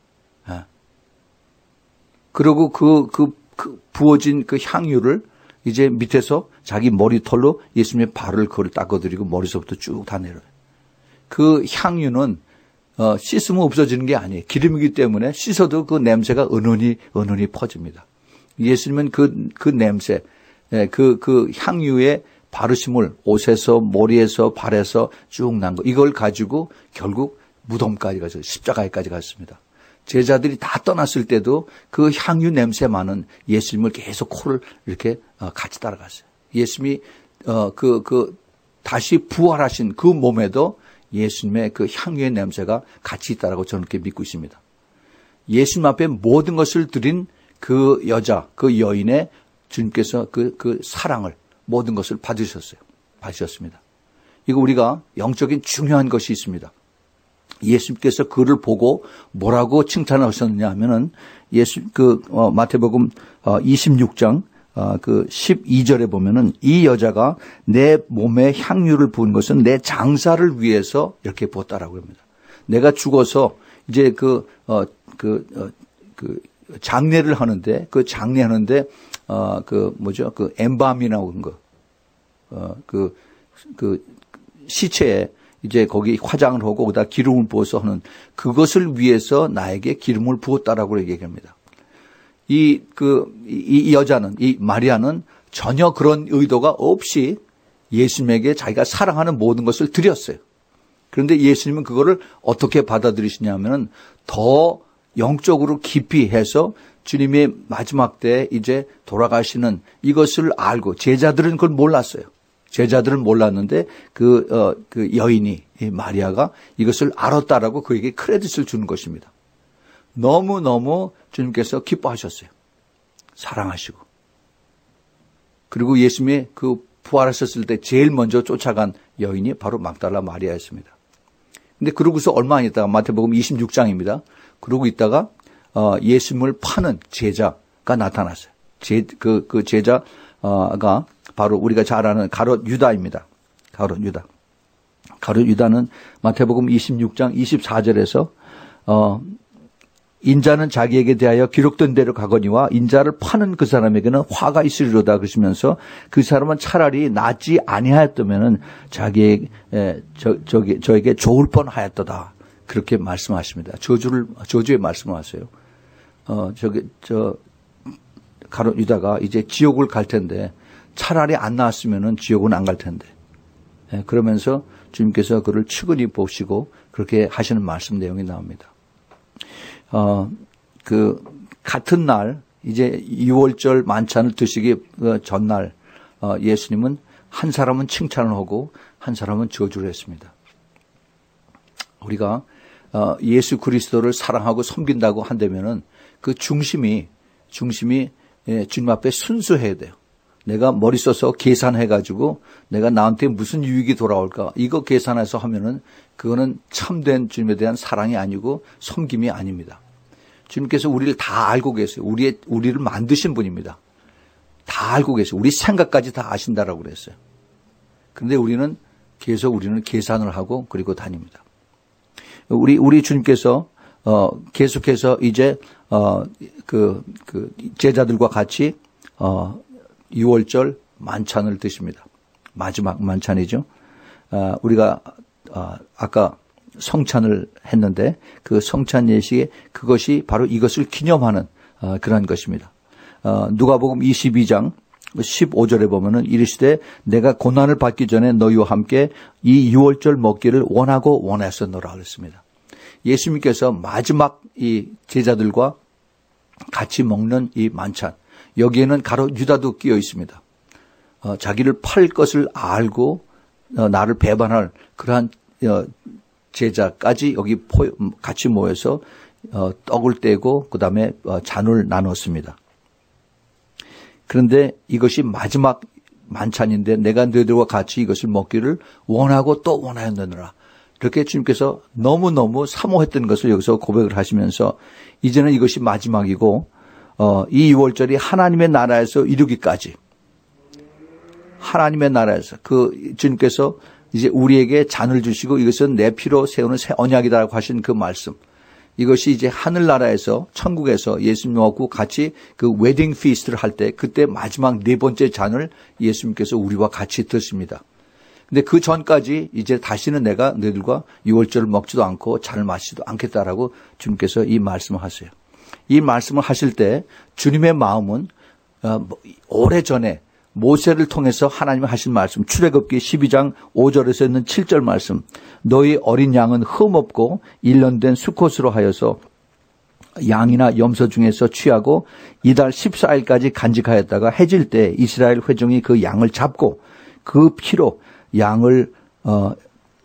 그리고 그, 그, 그 부어진 그 향유를 이제 밑에서 자기 머리털로 예수님의 발을 그걸 닦아드리고 머리서부터 쭉 다 내려요. 그 향유는 어, 씻으면 없어지는 게 아니에요. 기름이기 때문에 씻어도 그 냄새가 은은히 은은히 퍼집니다. 예수님은 그, 그 냄새, 그, 그 향유의 바르심을 옷에서 머리에서 발에서 쭉 난 거 이걸 가지고 결국 무덤까지 가서 십자가에까지 갔습니다. 제자들이 다 떠났을 때도 그 향유 냄새 많은 예수님을 계속 코를 이렇게 같이 따라갔어요. 예수님이 그, 그 다시 부활하신 그 몸에도 예수님의 그 향유의 냄새가 같이 있다라고 저는 그렇게 믿고 있습니다. 예수님 앞에 모든 것을 드린 그 여자, 그 여인의 주님께서 그, 그 사랑을 모든 것을 받으셨어요. 받으셨습니다. 이거 우리가 영적인 중요한 것이 있습니다. 예수님께서 그를 보고 뭐라고 칭찬을 하셨느냐 하면은 예수, 그, 어, 마태복음 어, 이십육 장 어, 그 십이 절에 보면은 이 여자가 내 몸에 향유를 부은 것은 내 장사를 위해서 이렇게 부었다라고 합니다. 내가 죽어서 이제 그, 어, 그, 어, 그 장례를 하는데 그 장례하는데 어, 그 뭐죠? 그 엠밤이라고 하는 거. 어, 그, 그 시체에 이제 거기 화장을 하고 거기다 기름을 부어서 하는 그것을 위해서 나에게 기름을 부었다라고 얘기합니다. 이, 그, 이 여자는, 이 마리아는 전혀 그런 의도가 없이 예수님에게 자기가 사랑하는 모든 것을 드렸어요. 그런데 예수님은 그거를 어떻게 받아들이시냐면은 더 영적으로 깊이 해서 주님의 마지막 때 이제 돌아가시는 이것을 알고 제자들은 그걸 몰랐어요. 제자들은 몰랐는데 그, 어, 그 여인이, 이 마리아가 이것을 알았다라고 그에게 크레딧을 주는 것입니다. 너무너무 주님께서 기뻐하셨어요. 사랑하시고. 그리고 예수님이 그 부활하셨을 때 제일 먼저 쫓아간 여인이 바로 막달라 마리아였습니다. 근데 그러고서 얼마 안 있다가 마태복음 이십육 장입니다. 그러고 있다가 어, 예수님을 파는 제자가 나타났어요. 제, 그, 그 제자가 바로 우리가 잘 아는 가룟 유다입니다. 가룟 유다. 가룟 유다는 마태복음 이십육 장 이십사 절에서 어, 인자는 자기에게 대하여 기록된 대로 가거니와 인자를 파는 그 사람에게는 화가 있으리로다 그러시면서 그 사람은 차라리 낫지 아니하였다면은 자기에게 저, 저기, 저에게 좋을 뻔하였도다 그렇게 말씀하십니다. 저주를 저주의 말씀을 하세요. 어 저기 저 가룟 유다가 이제 지옥을 갈 텐데 차라리 안 나왔으면은 지옥은 안 갈 텐데. 예, 그러면서 주님께서 그를 측은히 보시고 그렇게 하시는 말씀 내용이 나옵니다. 어, 그, 같은 날, 이제 유월절 만찬을 드시기 전날, 어, 예수님은 한 사람은 칭찬을 하고 한 사람은 저주를 했습니다. 우리가, 어, 예수 그리스도를 사랑하고 섬긴다고 한다면은 그 중심이, 중심이, 예, 주님 앞에 순수해야 돼요. 내가 머리 써서 계산해가지고 내가 나한테 무슨 유익이 돌아올까 이거 계산해서 하면은 그거는 참된 주님에 대한 사랑이 아니고 섬김이 아닙니다. 주님께서 우리를 다 알고 계세요. 우리의, 우리를 만드신 분입니다. 다 알고 계세요. 우리 생각까지 다 아신다라고 그랬어요. 그런데 우리는 계속 우리는 계산을 하고 그리고 다닙니다. 우리, 우리 주님께서, 어, 계속해서 이제, 어, 그, 그, 제자들과 같이, 어, 유월절 만찬을 드십니다. 마지막 만찬이죠. 어, 우리가, 어, 아까 성찬을 했는데 그 성찬 예식에 그것이 바로 이것을 기념하는, 어, 그런 것입니다. 어, 누가복음 이십이 장 십오 절에 보면은 이르시되 내가 고난을 받기 전에 너희와 함께 이 유월절 먹기를 원하고 원했었노라 그랬습니다. 예수님께서 마지막 이 제자들과 같이 먹는 이 만찬, 여기에는 가로 유다도 끼어 있습니다. 어, 자기를 팔 것을 알고 어, 나를 배반할 그러한 어, 제자까지 여기 포, 같이 모여서 어, 떡을 떼고 그다음에 어, 잔을 나눴습니다. 그런데 이것이 마지막 만찬인데 내가 너희들과 같이 이것을 먹기를 원하고 또 원하였느니라. 이렇게 주님께서 너무너무 사모했던 것을 여기서 고백을 하시면서 이제는 이것이 마지막이고 어, 이 유월절이 하나님의 나라에서 이루기까지 하나님의 나라에서 그 주님께서 이제 우리에게 잔을 주시고 이것은 내 피로 세우는 새 언약이다라고 하신 그 말씀, 이것이 이제 하늘나라에서 천국에서 예수님하고 같이 그 웨딩 피스트를 할 때 그때 마지막 네 번째 잔을 예수님께서 우리와 같이 드십니다. 근데 그 전까지 이제 다시는 내가 너희들과 유월절을 먹지도 않고 잔을 마시지도 않겠다라고 주님께서 이 말씀을 하세요. 이 말씀을 하실 때 주님의 마음은 오래전에 모세를 통해서 하나님이 하신 말씀, 출애굽기 십이 장 오 절에서 있는 칠 절 말씀, 너희 어린 양은 흠없고 일년된 수컷으로 하여서 양이나 염소 중에서 취하고 이달 십사 일까지 간직하였다가 해질 때 이스라엘 회중이 그 양을 잡고 그 피로 양을 어,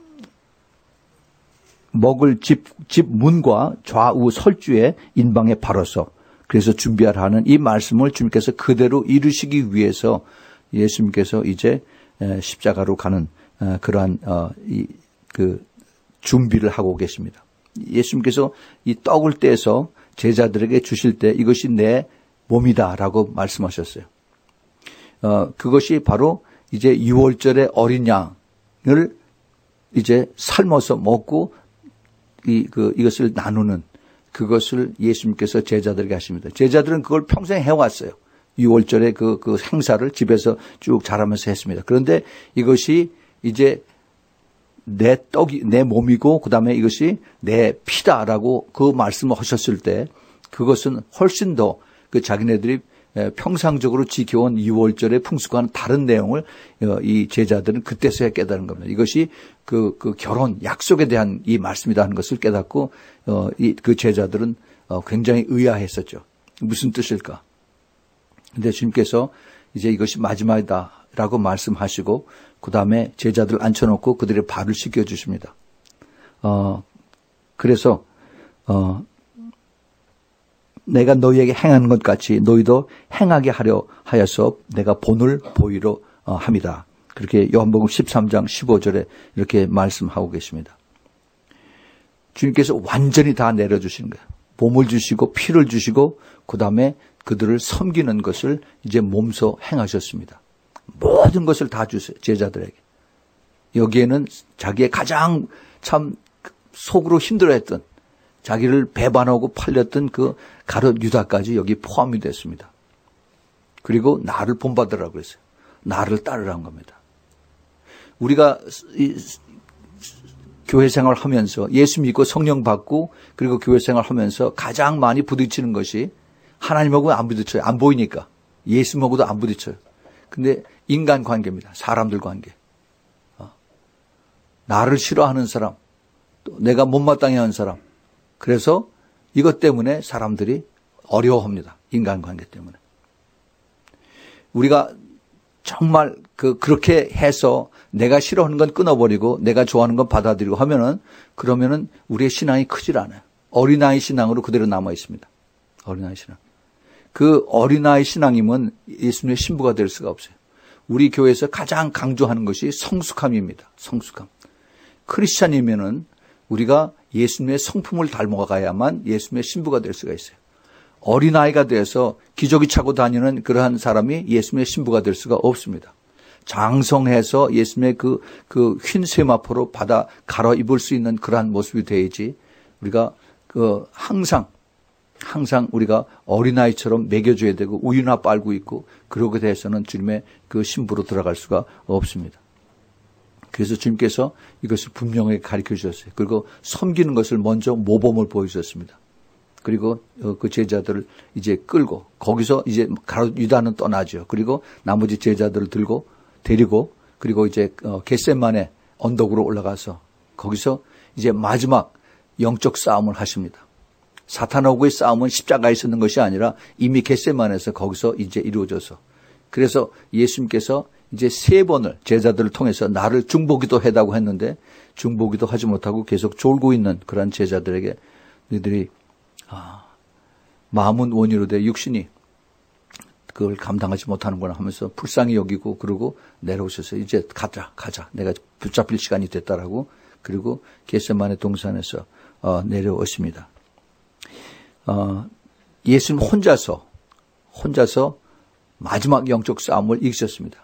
먹을 집, 집 문과 좌우 설주에 인방에 바로서 그래서 준비하라 하는 이 말씀을 주님께서 그대로 이루시기 위해서 예수님께서 이제 십자가로 가는 그러한 그 준비를 하고 계십니다. 예수님께서 이 떡을 떼서 제자들에게 주실 때 이것이 내 몸이다라고 말씀하셨어요. 어, 그것이 바로 이제 유월절의 어린 양을 이제 삶아서 먹고 이, 그, 이것을 나누는 그것을 예수님께서 제자들에게 하십니다. 제자들은 그걸 평생 해왔어요. 유월절에 그, 그 행사를 집에서 쭉 자라면서 했습니다. 그런데 이것이 이제 내 떡이, 내 몸이고 그 다음에 이것이 내 피다라고 그 말씀을 하셨을 때 그것은 훨씬 더 그 자기네들이 평상적으로 지켜온 유월절의 풍습과는 다른 내용을 이 제자들은 그때서야 깨달은 겁니다. 이것이 그, 그 결혼 약속에 대한 이 말씀이다 하는 것을 깨닫고 어, 이, 그 제자들은 어, 굉장히 의아했었죠. 무슨 뜻일까? 근데 주님께서 이제 이것이 마지막이다라고 말씀하시고 그 다음에 제자들 앉혀놓고 그들의 발을 씻겨주십니다. 어, 그래서 어, 내가 너희에게 행하는 것 같이 너희도 행하게 하려 하여서 내가 본을 보이러 합니다. 그렇게 요한복음 십삼 장 십오 절에 이렇게 말씀하고 계십니다. 주님께서 완전히 다 내려주시는 거예요. 몸을 주시고 피를 주시고 그 다음에 그들을 섬기는 것을 이제 몸소 행하셨습니다. 모든 것을 다 주세요. 제자들에게. 여기에는 자기의 가장 참 속으로 힘들어했던 자기를 배반하고 팔렸던 그 가룟 유다까지 여기 포함이 됐습니다. 그리고 나를 본받으라고 그랬어요. 나를 따르라는 겁니다. 우리가 이 교회 생활을 하면서 예수 믿고 성령 받고 그리고 교회 생활을 하면서 가장 많이 부딪히는 것이 하나님하고 안 부딪혀요. 안 보이니까. 예수하고도 안 부딪혀요. 근데 인간 관계입니다. 사람들 관계. 어. 나를 싫어하는 사람, 또 내가 못마땅해 하는 사람. 그래서 이것 때문에 사람들이 어려워합니다. 인간관계 때문에. 우리가 정말 그 그렇게 해서 내가 싫어하는 건 끊어버리고 내가 좋아하는 건 받아들이고 하면은 그러면은 우리의 신앙이 크질 않아요. 어린아이 신앙으로 그대로 남아 있습니다. 어린아이 신앙. 그 어린아이 신앙이면 예수님의 신부가 될 수가 없어요. 우리 교회에서 가장 강조하는 것이 성숙함입니다. 성숙함. 크리스찬이면은 우리가 예수님의 성품을 닮아가야만 예수님의 신부가 될 수가 있어요. 어린아이가 돼서 기저귀 차고 다니는 그러한 사람이 예수님의 신부가 될 수가 없습니다. 장성해서 예수님의 그, 그 흰 세마포로 받아 갈아입을 수 있는 그러한 모습이 돼야지 우리가 그 항상, 항상 우리가 어린아이처럼 먹여줘야 되고 우유나 빨고 있고 그러게 돼서는 주님의 그 신부로 들어갈 수가 없습니다. 그래서 주님께서 이것을 분명하게 가르쳐 주셨어요. 그리고 섬기는 것을 먼저 모범을 보여주셨습니다. 그리고 그 제자들을 이제 끌고 거기서 이제 유다는 떠나죠. 그리고 나머지 제자들을 들고 데리고 그리고 이제 겟세마네 언덕으로 올라가서 거기서 이제 마지막 영적 싸움을 하십니다. 사탄하고의 싸움은 십자가에 서는 것이 아니라 이미 겟세마네에서 거기서 이제 이루어져서 그래서 예수님께서 이제 세 번을 제자들을 통해서 나를 중보기도 해다고 했는데 중보기도 하지 못하고 계속 졸고 있는 그런 제자들에게 너희들이 아, 마음은 원이로 돼 육신이 그걸 감당하지 못하는구나 하면서 불쌍히 여기고 그러고 내려오셔서 이제 가자 가자 내가 붙잡힐 시간이 됐다라고 그리고 겟세마네 동산에서 어, 내려오십니다. 어, 예수님 혼자서 혼자서 마지막 영적 싸움을 이기셨습니다.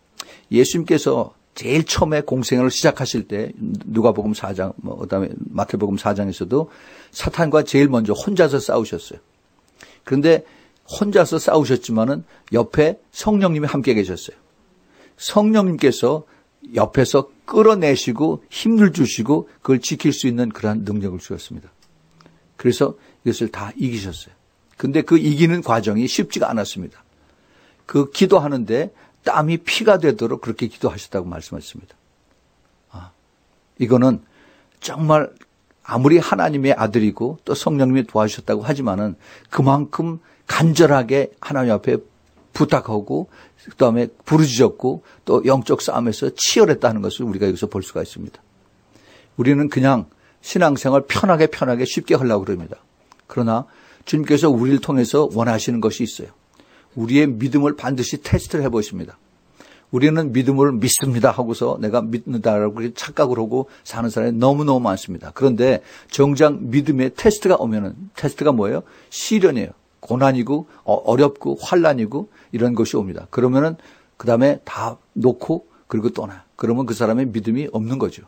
예수님께서 제일 처음에 공생을 시작하실 때 누가복음 사 장, 뭐 그다음에 마태복음 사 장에서도 사탄과 제일 먼저 혼자서 싸우셨어요. 그런데 혼자서 싸우셨지만은 옆에 성령님이 함께 계셨어요. 성령님께서 옆에서 끌어내시고 힘을 주시고 그걸 지킬 수 있는 그러한 능력을 주셨습니다. 그래서 이것을 다 이기셨어요. 근데 그 이기는 과정이 쉽지가 않았습니다. 그 기도하는데 땀이 피가 되도록 그렇게 기도하셨다고 말씀하셨습니다. 아, 이거는 정말 아무리 하나님의 아들이고 또 성령님이 도와주셨다고 하지만은 그만큼 간절하게 하나님 앞에 부탁하고 그다음에 부르짖었고 또 영적 싸움에서 치열했다는 것을 우리가 여기서 볼 수가 있습니다. 우리는 그냥 신앙생활 편하게 편하게 쉽게 하려고 그럽니다. 그러나 주님께서 우리를 통해서 원하시는 것이 있어요. 우리의 믿음을 반드시 테스트를 해보십니다. 우리는 믿음을 믿습니다 하고서 내가 믿는다라고 착각을 하고 사는 사람이 너무너무 많습니다. 그런데 정작 믿음의 테스트가 오면은 테스트가 뭐예요? 시련이에요. 고난이고 어렵고 환난이고 이런 것이 옵니다. 그러면은 그 다음에 다 놓고 그리고 떠나요. 그러면 그 사람의 믿음이 없는 거죠.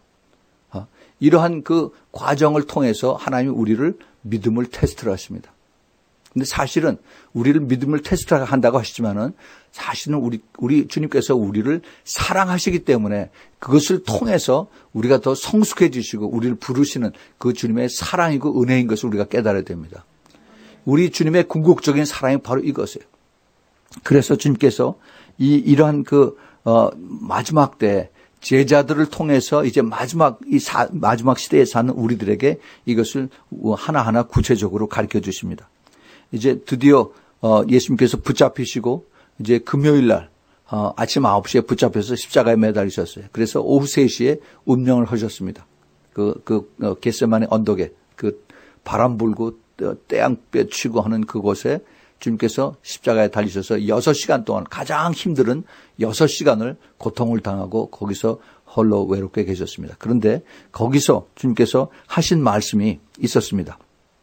이러한 그 과정을 통해서 하나님이 우리를 믿음을 테스트를 하십니다. 근데 사실은 우리를 믿음을 테스트한다고 하시지만은 사실은 우리, 우리 주님께서 우리를 사랑하시기 때문에 그것을 통해서 우리가 더 성숙해지시고 우리를 부르시는 그 주님의 사랑이고 은혜인 것을 우리가 깨달아야 됩니다. 우리 주님의 궁극적인 사랑이 바로 이것이에요. 그래서 주님께서 이, 이러한 그, 어, 마지막 때 제자들을 통해서 이제 마지막, 이 사, 마지막 시대에 사는 우리들에게 이것을 하나하나 구체적으로 가르쳐 주십니다. 이제 드디어 어, 예수님께서 붙잡히시고 이제 금요일 날 어, 아침 아홉 시에 붙잡혀서 십자가에 매달리셨어요. 그래서 오후 세 시에 운명을 하셨습니다. 그, 그 어, 겟세마네 언덕에 그 바람 불고 태양볕 치고 하는 그곳에 주님께서 십자가에 달리셔서 여섯 시간 동안 가장 힘든 여섯 시간을 고통을 당하고 거기서 홀로 외롭게 계셨습니다. 그런데 거기서 주님께서 하신 말씀이 있었습니다.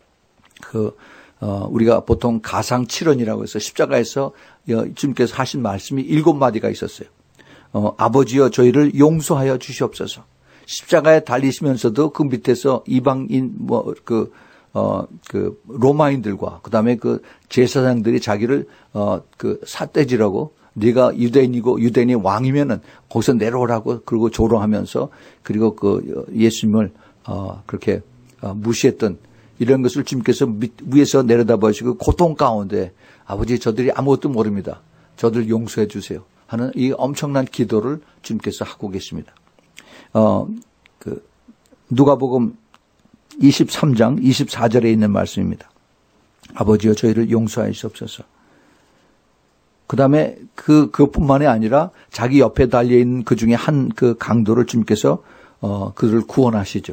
그 어, 우리가 보통 가상칠언이라고 해서 십자가에서 주님께서 하신 말씀이 일곱 마디가 있었어요. 어, 아버지여 저희를 용서하여 주시옵소서. 십자가에 달리시면서도 그 밑에서 이방인 뭐 그 어, 그 로마인들과 그다음에 그 제사장들이 자기를 어, 그 삿대질하고 네가 유대인이고 유대인이 왕이면은 거기서 내려오라고 그리고 조롱하면서 그리고 그 예수님을 어, 그렇게 어, 무시했던 이런 것을 주님께서 위에서 내려다보시고 고통 가운데 아버지 저들이 아무것도 모릅니다. 저들 용서해 주세요 하는 이 엄청난 기도를 주님께서 하고 계십니다. 어, 그 누가복음 이십삼 장 이십사 절에 있는 말씀입니다. 아버지여 저희를 용서하여 주옵소서. 그 다음에 그, 그뿐만이 아니라 자기 옆에 달려있는 그 중에 한 그 강도를 주님께서 어, 그들을 구원하시죠.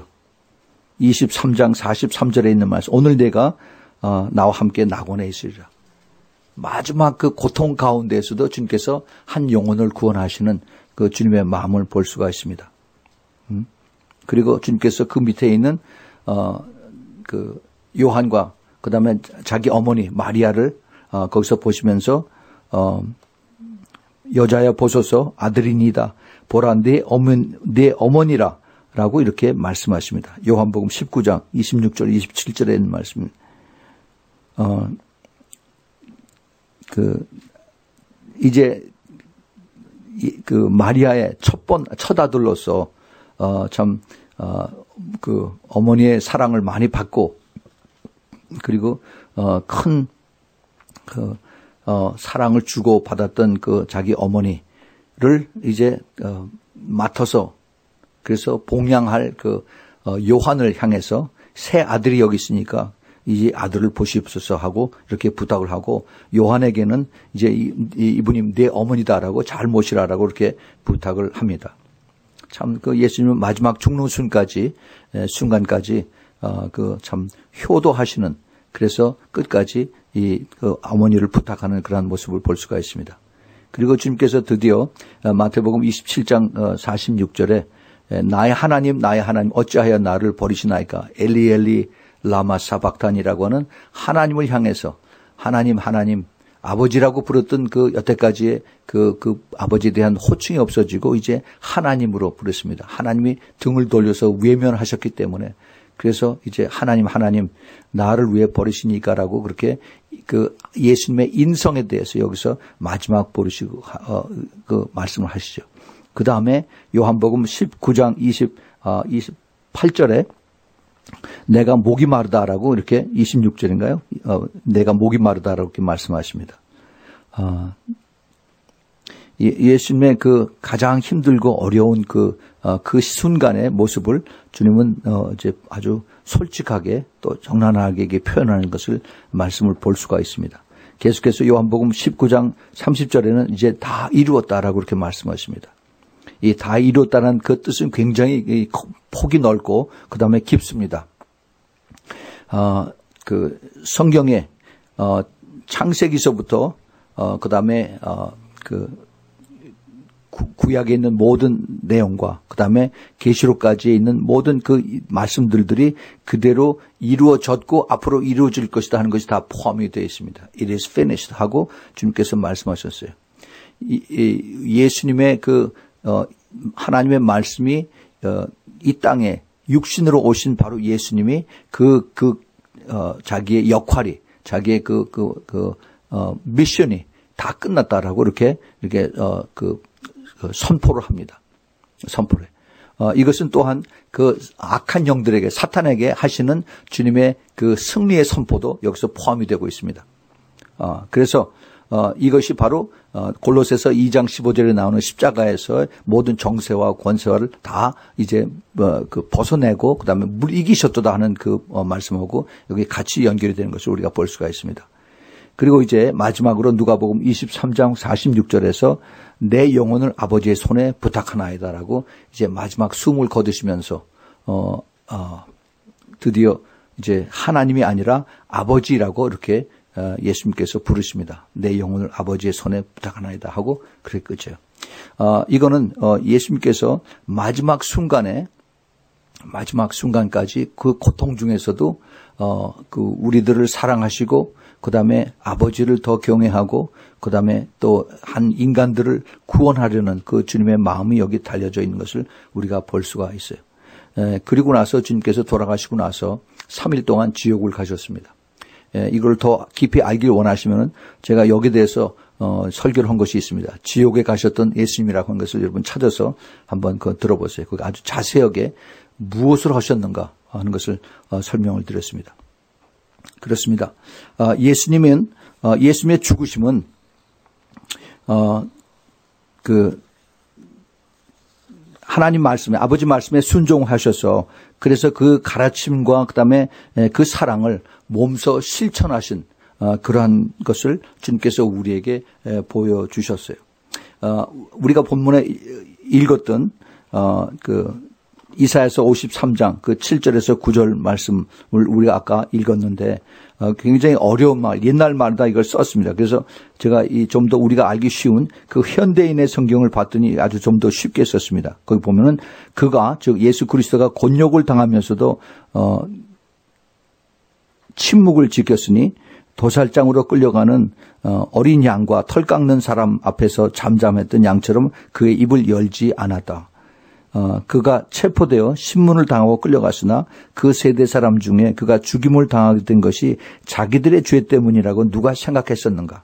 이십삼 장 사십삼 절에 있는 말씀. 오늘 내가 어, 나와 함께 낙원에 있으리라. 마지막 그 고통 가운데에서도 주님께서 한 영혼을 구원하시는 그 주님의 마음을 볼 수가 있습니다. 음? 그리고 주님께서 그 밑에 있는 어, 그 요한과 그 다음에 자기 어머니 마리아를 어, 거기서 보시면서 어, 여자야 보소서 아들이니다 보라 네, 어머니, 네 어머니라 라고 이렇게 말씀하십니다. 요한복음 십구 장 이십육 절 이십칠 절에 있는 말씀입니다. 어, 그 이제 그 마리아의 첫 번, 첫 아들로서 어, 참 어, 그 어머니의 사랑을 많이 받고 그리고 어, 큰 그 어, 사랑을 주고 받았던 그 자기 어머니를 이제 어, 맡아서 그래서 봉양할 그 어, 요한을 향해서 새 아들이 여기 있으니까 이 아들을 보시옵소서 하고 이렇게 부탁을 하고 요한에게는 이제 이, 이분이 내 어머니다라고 잘 모시라라고 이렇게 부탁을 합니다. 참 그 예수님은 마지막 죽는 순간까지 순간까지 어, 그 참 효도하시는 그래서 끝까지 이 그 어머니를 부탁하는 그러한 모습을 볼 수가 있습니다. 그리고 주님께서 드디어 마태복음 이십칠 장 사십육 절에 나의 하나님 나의 하나님 어찌하여 나를 버리시나이까 엘리 엘리 라마 사박탄이라고 하는 하나님을 향해서 하나님 하나님 아버지라고 부르던 그 여태까지의 그, 그 아버지에 대한 호칭이 없어지고 이제 하나님으로 부르습니다. 하나님이 등을 돌려서 외면하셨기 때문에 그래서 이제 하나님 하나님 나를 왜 버리시니까라고 그렇게 그 예수님의 인성에 대해서 여기서 마지막 부르시고 어, 그 말씀을 하시죠. 그 다음에 요한복음 십구 장 이십, 어, 이십팔 절에 내가 목이 마르다라고 이렇게 이십육 절인가요? 어, 내가 목이 마르다라고 이렇게 말씀하십니다. 어, 예수님의 그 가장 힘들고 어려운 그, 어, 그 순간의 모습을 주님은 어, 이제 아주 솔직하게 또 정난하게 표현하는 것을 말씀을 볼 수가 있습니다. 계속해서 요한복음 십구 장 삼십 절에는 이제 다 이루었다라고 이렇게 말씀하십니다. 이 다 이루었다는 그 뜻은 굉장히 폭이 넓고 그 다음에 깊습니다. 어, 그 성경에 어, 창세기서부터 어, 그 다음에 어, 그 구약에 있는 모든 내용과 그 다음에 계시록까지 있는 모든 그 말씀들들이 그대로 이루어졌고 앞으로 이루어질 것이다 하는 것이 다 포함이 되어 있습니다. It is finished 하고 주님께서 말씀하셨어요. 이, 이 예수님의 그 어, 하나님의 말씀이 어, 이 땅에 육신으로 오신 바로 예수님이 그, 그, 어, 자기의 역할이, 자기의 그, 그, 그, 어, 미션이 다 끝났다라고 이렇게, 이렇게, 어, 그, 그 선포를 합니다. 선포를. 어, 이것은 또한 그 악한 영들에게, 사탄에게 하시는 주님의 그 승리의 선포도 여기서 포함이 되고 있습니다. 어, 그래서, 어, 이것이 바로, 어, 골로새서 이 장 십오 절에 나오는 십자가에서 모든 정세와 권세와를 다 이제, 어, 그 벗어내고, 그 다음에 물 이기셨도다 하는 그, 어, 말씀하고 여기 같이 연결이 되는 것을 우리가 볼 수가 있습니다. 그리고 이제 마지막으로 누가복음 이십삼 장 사십육 절에서 내 영혼을 아버지의 손에 부탁하나이다라고 이제 마지막 숨을 거두시면서, 어, 어, 드디어 이제 하나님이 아니라 아버지라고 이렇게 예수님께서 부르십니다. 내 영혼을 아버지의 손에 부탁하나이다 하고 그렇게 끝이에요. 어, 이거는 어, 예수님께서 마지막 순간에 마지막 순간까지 그 고통 중에서도 어, 그 우리들을 사랑하시고 그 다음에 아버지를 더 경외하고 그 다음에 또 한 인간들을 구원하려는 그 주님의 마음이 여기 달려져 있는 것을 우리가 볼 수가 있어요. 에, 그리고 나서 주님께서 돌아가시고 나서 삼 일 동안 지옥을 가셨습니다. 예, 이걸 더 깊이 알길 원하시면은 제가 여기에 대해서 어, 설교를 한 것이 있습니다. 지옥에 가셨던 예수님이라고 한 것을 여러분 찾아서 한번 그 들어보세요. 거기 아주 자세하게 무엇을 하셨는가 하는 것을 어, 설명을 드렸습니다. 그렇습니다. 어, 예수님은 어, 예수님의 죽으심은 어, 그 하나님 말씀에 아버지 말씀에 순종하셔서 그래서 그 가르침과 그다음에 그 사랑을 몸소 실천하신 그러한 것을 주님께서 우리에게 보여주셨어요. 우리가 본문에 읽었던 그 이사야서 오십삼 장 그 칠 절에서 구 절 말씀을 우리가 아까 읽었는데 어, 굉장히 어려운 말, 옛날 말다 이걸 썼습니다. 그래서 제가 이 좀 더 우리가 알기 쉬운 그 현대인의 성경을 봤더니 아주 좀 더 쉽게 썼습니다. 거기 보면은 그가 즉 예수 그리스도가 곤욕을 당하면서도 어, 침묵을 지켰으니 도살장으로 끌려가는 어, 어린 양과 털 깎는 사람 앞에서 잠잠했던 양처럼 그의 입을 열지 않았다. 어, 그가 체포되어 신문을 당하고 끌려갔으나 그 세대 사람 중에 그가 죽임을 당하게 된 것이 자기들의 죄 때문이라고 누가 생각했었는가.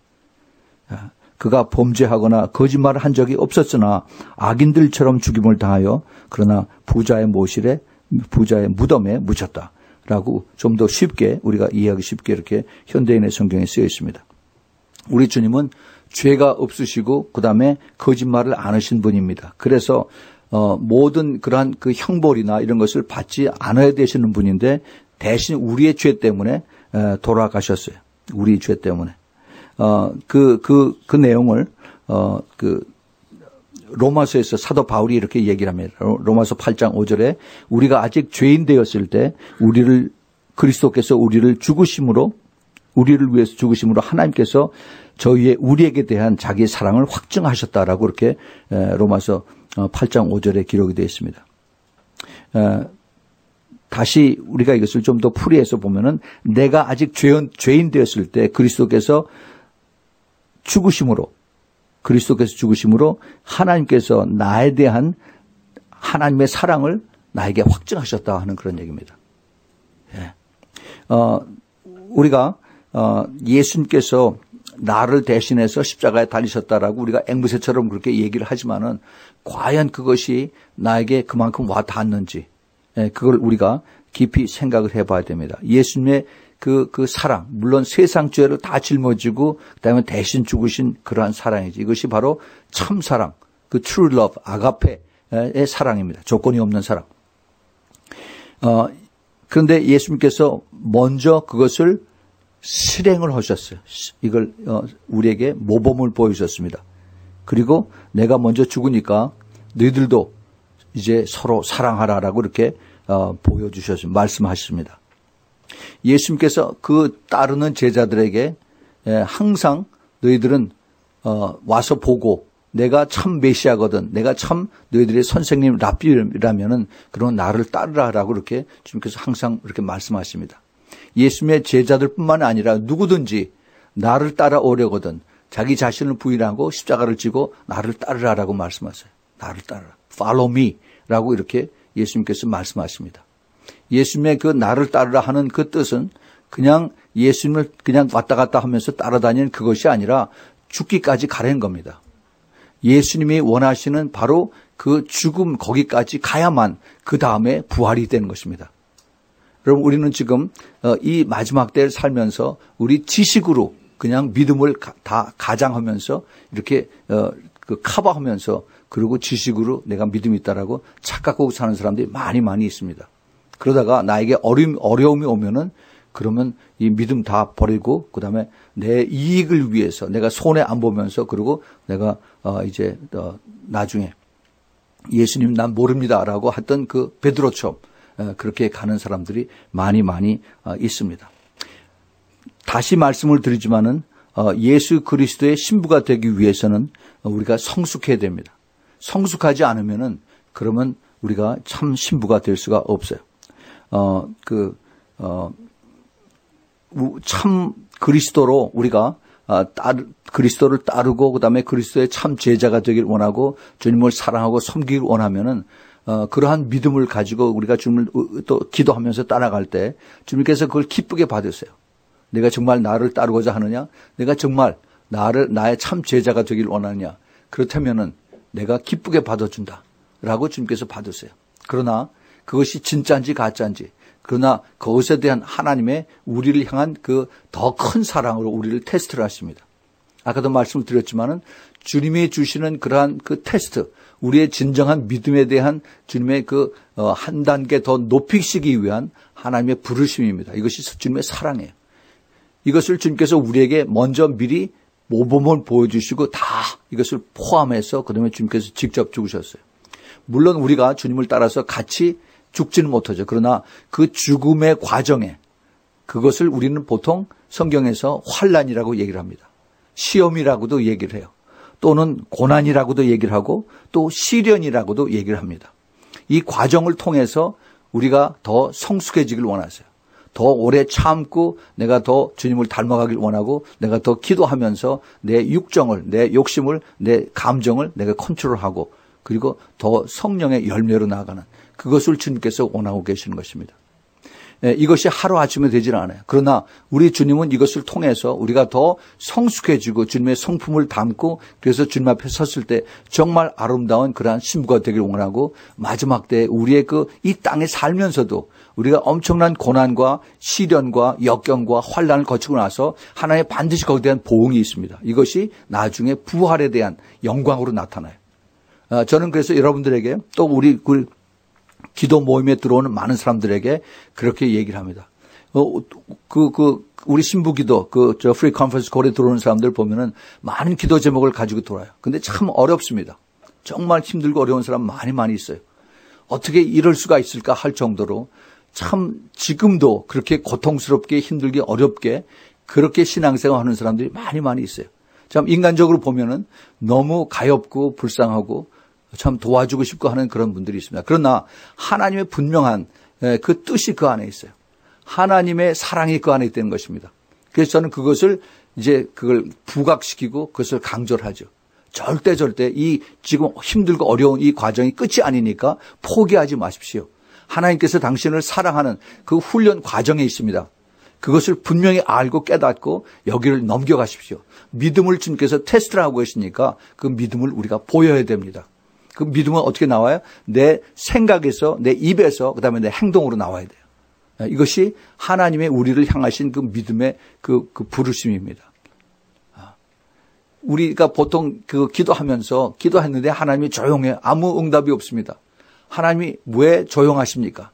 그가 범죄하거나 거짓말을 한 적이 없었으나 악인들처럼 죽임을 당하여 그러나 부자의 모실에 부자의 무덤에 묻혔다라고 좀 더 쉽게 우리가 이해하기 쉽게 이렇게 현대인의 성경에 쓰여 있습니다. 우리 주님은 죄가 없으시고 그다음에 거짓말을 안 하신 분입니다. 그래서 어, 모든 그러한 그 형벌이나 이런 것을 받지 않아야 되시는 분인데 대신 우리의 죄 때문에 에, 돌아가셨어요. 우리 죄 때문에. 어, 그, 그, 그 내용을, 어, 그, 로마서에서 사도 바울이 이렇게 얘기를 합니다. 로마서 팔 장 오 절에 우리가 아직 죄인 되었을 때 우리를, 그리스도께서 우리를 죽으심으로, 우리를 위해서 죽으심으로 하나님께서 저희의, 우리에게 대한 자기의 사랑을 확증하셨다라고 이렇게 에, 로마서 팔 장 오 절에 기록이 되어 있습니다. 에, 다시 우리가 이것을 좀 더 풀이해서 보면은 내가 아직 죄인, 죄인 되었을 때 그리스도께서 죽으심으로 그리스도께서 죽으심으로 하나님께서 나에 대한 하나님의 사랑을 나에게 확증하셨다 하는 그런 얘기입니다. 예. 어, 우리가 어, 예수님께서 나를 대신해서 십자가에 달리셨다라고 우리가 앵무새처럼 그렇게 얘기를 하지만은 과연 그것이 나에게 그만큼 와 닿았는지 예, 그걸 우리가 깊이 생각을 해봐야 됩니다. 예수님의 그, 그 사랑, 물론 세상 죄를 다 짊어지고 그다음에 대신 죽으신 그러한 사랑이지. 이것이 바로 참 사랑, 그 true love, 아가페의 사랑입니다. 조건이 없는 사랑. 어, 그런데 예수님께서 먼저 그것을 실행을 하셨어요. 이걸 어, 우리에게 모범을 보여주셨습니다. 그리고 내가 먼저 죽으니까 너희들도 이제 서로 사랑하라라고 이렇게 어, 보여주셨습니다. 말씀하셨습니다. 예수님께서 그 따르는 제자들에게 예, 항상 너희들은 어, 와서 보고 내가 참 메시아거든, 내가 참 너희들의 선생님 랍비라면은 그런 나를 따르라라고 이렇게 주님께서 항상 이렇게 말씀하십니다. 예수님의 제자들뿐만 아니라 누구든지 나를 따라오려거든 자기 자신을 부인하고 십자가를 지고 나를 따르라라고 말씀하세요. 나를 따르라. Follow me라고 이렇게 예수님께서 말씀하십니다. 예수님의 그 나를 따르라 하는 그 뜻은 그냥 예수님을 그냥 왔다 갔다 하면서 따라다니는 그것이 아니라 죽기까지 가라는 겁니다. 예수님이 원하시는 바로 그 죽음 거기까지 가야만 그 다음에 부활이 되는 것입니다. 여러분 우리는 지금 이 마지막 때를 살면서 우리 지식으로 그냥 믿음을 다 가장하면서 이렇게 그 커버하면서 그리고 지식으로 내가 믿음이 있다라고 착각하고 사는 사람들이 많이 많이 있습니다. 그러다가 나에게 어려움, 어려움이 오면은 그러면 이 믿음 다 버리고 그다음에 내 이익을 위해서 내가 손해 안 보면서 그리고 내가 어 이제 어 나중에 예수님 난 모릅니다라고 했던 그 베드로처럼 그렇게 가는 사람들이 많이 많이 있습니다. 다시 말씀을 드리지만은 예수 그리스도의 신부가 되기 위해서는 우리가 성숙해야 됩니다. 성숙하지 않으면은 그러면 우리가 참 신부가 될 수가 없어요. 어, 그, 어, 참 그리스도로 우리가 따르, 그리스도를 따르고 그다음에 그리스도의 참 제자가 되길 원하고 주님을 사랑하고 섬기길 원하면은 어, 그러한 믿음을 가지고 우리가 주님을 또 기도하면서 따라갈 때 주님께서 그걸 기쁘게 받으세요. 내가 정말 나를 따르고자 하느냐? 내가 정말 나를 나의 참 제자가 되길 원하느냐? 그렇다면은 내가 기쁘게 받아준다. 라고 주님께서 받으세요. 그러나 그것이 진짜인지 가짜인지 그러나 그것에 대한 하나님의 우리를 향한 그 더 큰 사랑으로 우리를 테스트를 하십니다. 아까도 말씀을 드렸지만은 주님이 주시는 그러한 그 테스트, 우리의 진정한 믿음에 대한 주님의 그 한 단계 더 높이시기 위한 하나님의 부르심입니다. 이것이 주님의 사랑이에요. 이것을 주님께서 우리에게 먼저 미리 모범을 보여주시고 다 이것을 포함해서 그다음에 주님께서 직접 죽으셨어요. 물론 우리가 주님을 따라서 같이 죽지는 못하죠. 그러나 그 죽음의 과정에 그것을 우리는 보통 성경에서 환난이라고 얘기를 합니다. 시험이라고도 얘기를 해요. 또는 고난이라고도 얘기를 하고 또 시련이라고도 얘기를 합니다. 이 과정을 통해서 우리가 더 성숙해지길 원하세요. 더 오래 참고 내가 더 주님을 닮아가길 원하고 내가 더 기도하면서 내 육정을, 내 욕심을, 내 감정을 내가 컨트롤하고 그리고 더 성령의 열매로 나아가는 그것을 주님께서 원하고 계시는 것입니다. 이것이 하루아침에 되지는 않아요. 그러나 우리 주님은 이것을 통해서 우리가 더 성숙해지고 주님의 성품을 담고 그래서 주님 앞에 섰을 때 정말 아름다운 그러한 신부가 되길 원하고 마지막 때 우리의 그 이 땅에 살면서도 우리가 엄청난 고난과 시련과 역경과 환난을 거치고 나서 하나님 반드시 거기에 대한 보응이 있습니다. 이것이 나중에 부활에 대한 영광으로 나타나요. 저는 그래서 여러분들에게 또 우리 그 기도 모임에 들어오는 많은 사람들에게 그렇게 얘기를 합니다. 어, 그, 그, 우리 신부 기도, 그, 저, 프리 컨퍼런스 콜에 들어오는 사람들 보면은 많은 기도 제목을 가지고 돌아요. 근데 참 어렵습니다. 정말 힘들고 어려운 사람 많이 많이 있어요. 어떻게 이럴 수가 있을까 할 정도로 참 지금도 그렇게 고통스럽게 힘들게 어렵게 그렇게 신앙생활 하는 사람들이 많이 많이 있어요. 참 인간적으로 보면은 너무 가엾고 불쌍하고 참 도와주고 싶고 하는 그런 분들이 있습니다. 그러나 하나님의 분명한 그 뜻이 그 안에 있어요. 하나님의 사랑이 그 안에 있다는 것입니다. 그래서 저는 그것을 이제 그걸 부각시키고 그것을 강조를 하죠. 절대 절대 이 지금 힘들고 어려운 이 과정이 끝이 아니니까 포기하지 마십시오. 하나님께서 당신을 사랑하는 그 훈련 과정에 있습니다. 그것을 분명히 알고 깨닫고 여기를 넘겨가십시오. 믿음을 주님께서 테스트를 하고 계시니까 그 믿음을 우리가 보여야 됩니다. 그 믿음은 어떻게 나와요? 내 생각에서, 내 입에서, 그 다음에 내 행동으로 나와야 돼요. 이것이 하나님의 우리를 향하신 그 믿음의 그, 그 부르심입니다. 우리가 보통 그 기도하면서 기도했는데 하나님이 조용해. 아무 응답이 없습니다. 하나님이 왜 조용하십니까?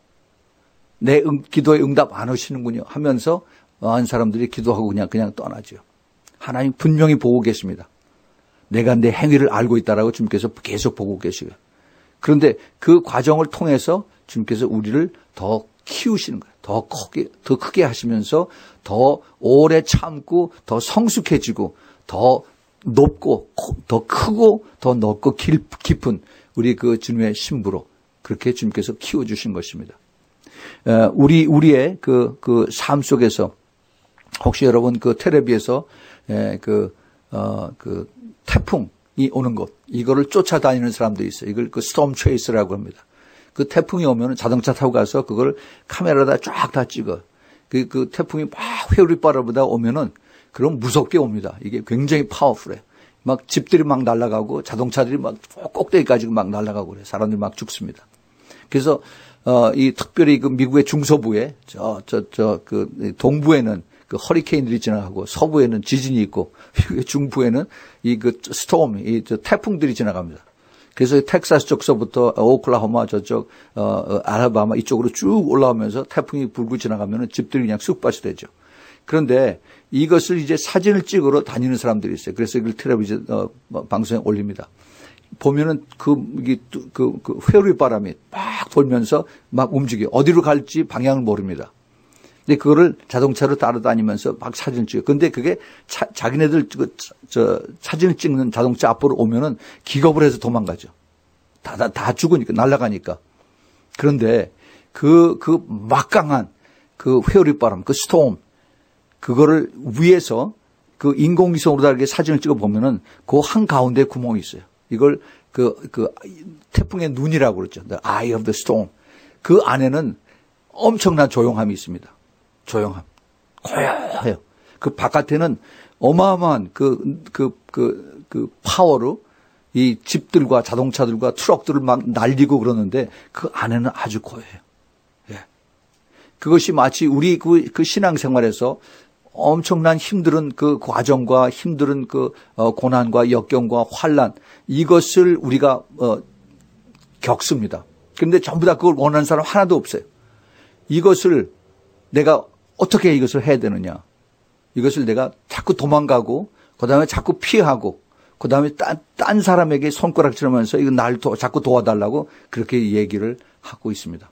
내 응, 기도에 응답 안 하시는군요. 하면서 많은 사람들이 기도하고 그냥, 그냥 떠나죠. 하나님 분명히 보고 계십니다. 내가 내 행위를 알고 있다라고 주님께서 계속 보고 계시고요. 그런데 그 과정을 통해서 주님께서 우리를 더 키우시는 거예요. 더 크게, 더 크게 하시면서 더 오래 참고 더 성숙해지고 더 높고 더 크고 더 넓고 깊은 우리 그 주님의 신부로 그렇게 주님께서 키워주신 것입니다. 우리, 우리의 그, 그 삶 속에서 혹시 여러분 그 텔레비에서 그, 어, 그 태풍이 오는 것, 이거를 쫓아다니는 사람들이 있어요. 이걸 그 스톰 체이스라고 합니다. 그 태풍이 오면 자동차 타고 가서 그걸 카메라에다 쫙 다 찍어. 그, 그 태풍이 막 회오리바람보다 오면은 그럼 무섭게 옵니다. 이게 굉장히 파워풀해요. 막 집들이 막 날아가고 자동차들이 막 꼭대기까지 막 날아가고 그래요. 사람들이 막 죽습니다. 그래서, 어, 이 특별히 그 미국의 중서부에 저, 저, 저, 그 동부에는 그 허리케인들이 지나가고 서부에는 지진이 있고 중부에는 이 그 스톰, 이 저 태풍들이 지나갑니다. 그래서 텍사스 쪽서부터 오클라호마 저쪽 어, 어 알라바마 이쪽으로 쭉 올라오면서 태풍이 불고 지나가면은 집들이 그냥 쑥밭이 되죠. 그런데 이것을 이제 사진을 찍으러 다니는 사람들이 있어요. 그래서 이걸 텔레비전 어, 방송에 올립니다. 보면은 그, 그, 그 회오리 바람이 막 돌면서 막 움직여. 어디로 갈지 방향을 모릅니다. 근데 그거를 자동차로 따라다니면서 막 사진을 찍어요. 근데 그게 차, 자기네들 그, 저, 사진을 찍는 자동차 앞으로 오면은 기겁을 해서 도망가죠. 다, 다, 다 죽으니까, 날아가니까. 그런데 그, 그 막강한 그 회오리 바람, 그 스톰, 그거를 위에서 그 인공위성으로 다르게 사진을 찍어 보면은 그 한가운데 구멍이 있어요. 이걸 그, 그 태풍의 눈이라고 그러죠. The eye of the storm. 그 안에는 엄청난 조용함이 있습니다. 조용함. 고요해요. 그 바깥에는 어마어마한 그, 그, 그, 그 파워로 이 집들과 자동차들과 트럭들을 막 날리고 그러는데 그 안에는 아주 고요해요. 예. 그것이 마치 우리 그, 그 신앙생활에서 엄청난 힘든 그 과정과 힘든 그 어, 고난과 역경과 환난 이것을 우리가 어, 겪습니다. 그런데 전부 다 그걸 원하는 사람 하나도 없어요. 이것을 내가 어떻게 이것을 해야 되느냐. 이것을 내가 자꾸 도망가고 그다음에 자꾸 피하고 그 다음에 딴, 딴 사람에게 손가락질하면서 이거 날 도, 자꾸 도와달라고 그렇게 얘기를 하고 있습니다.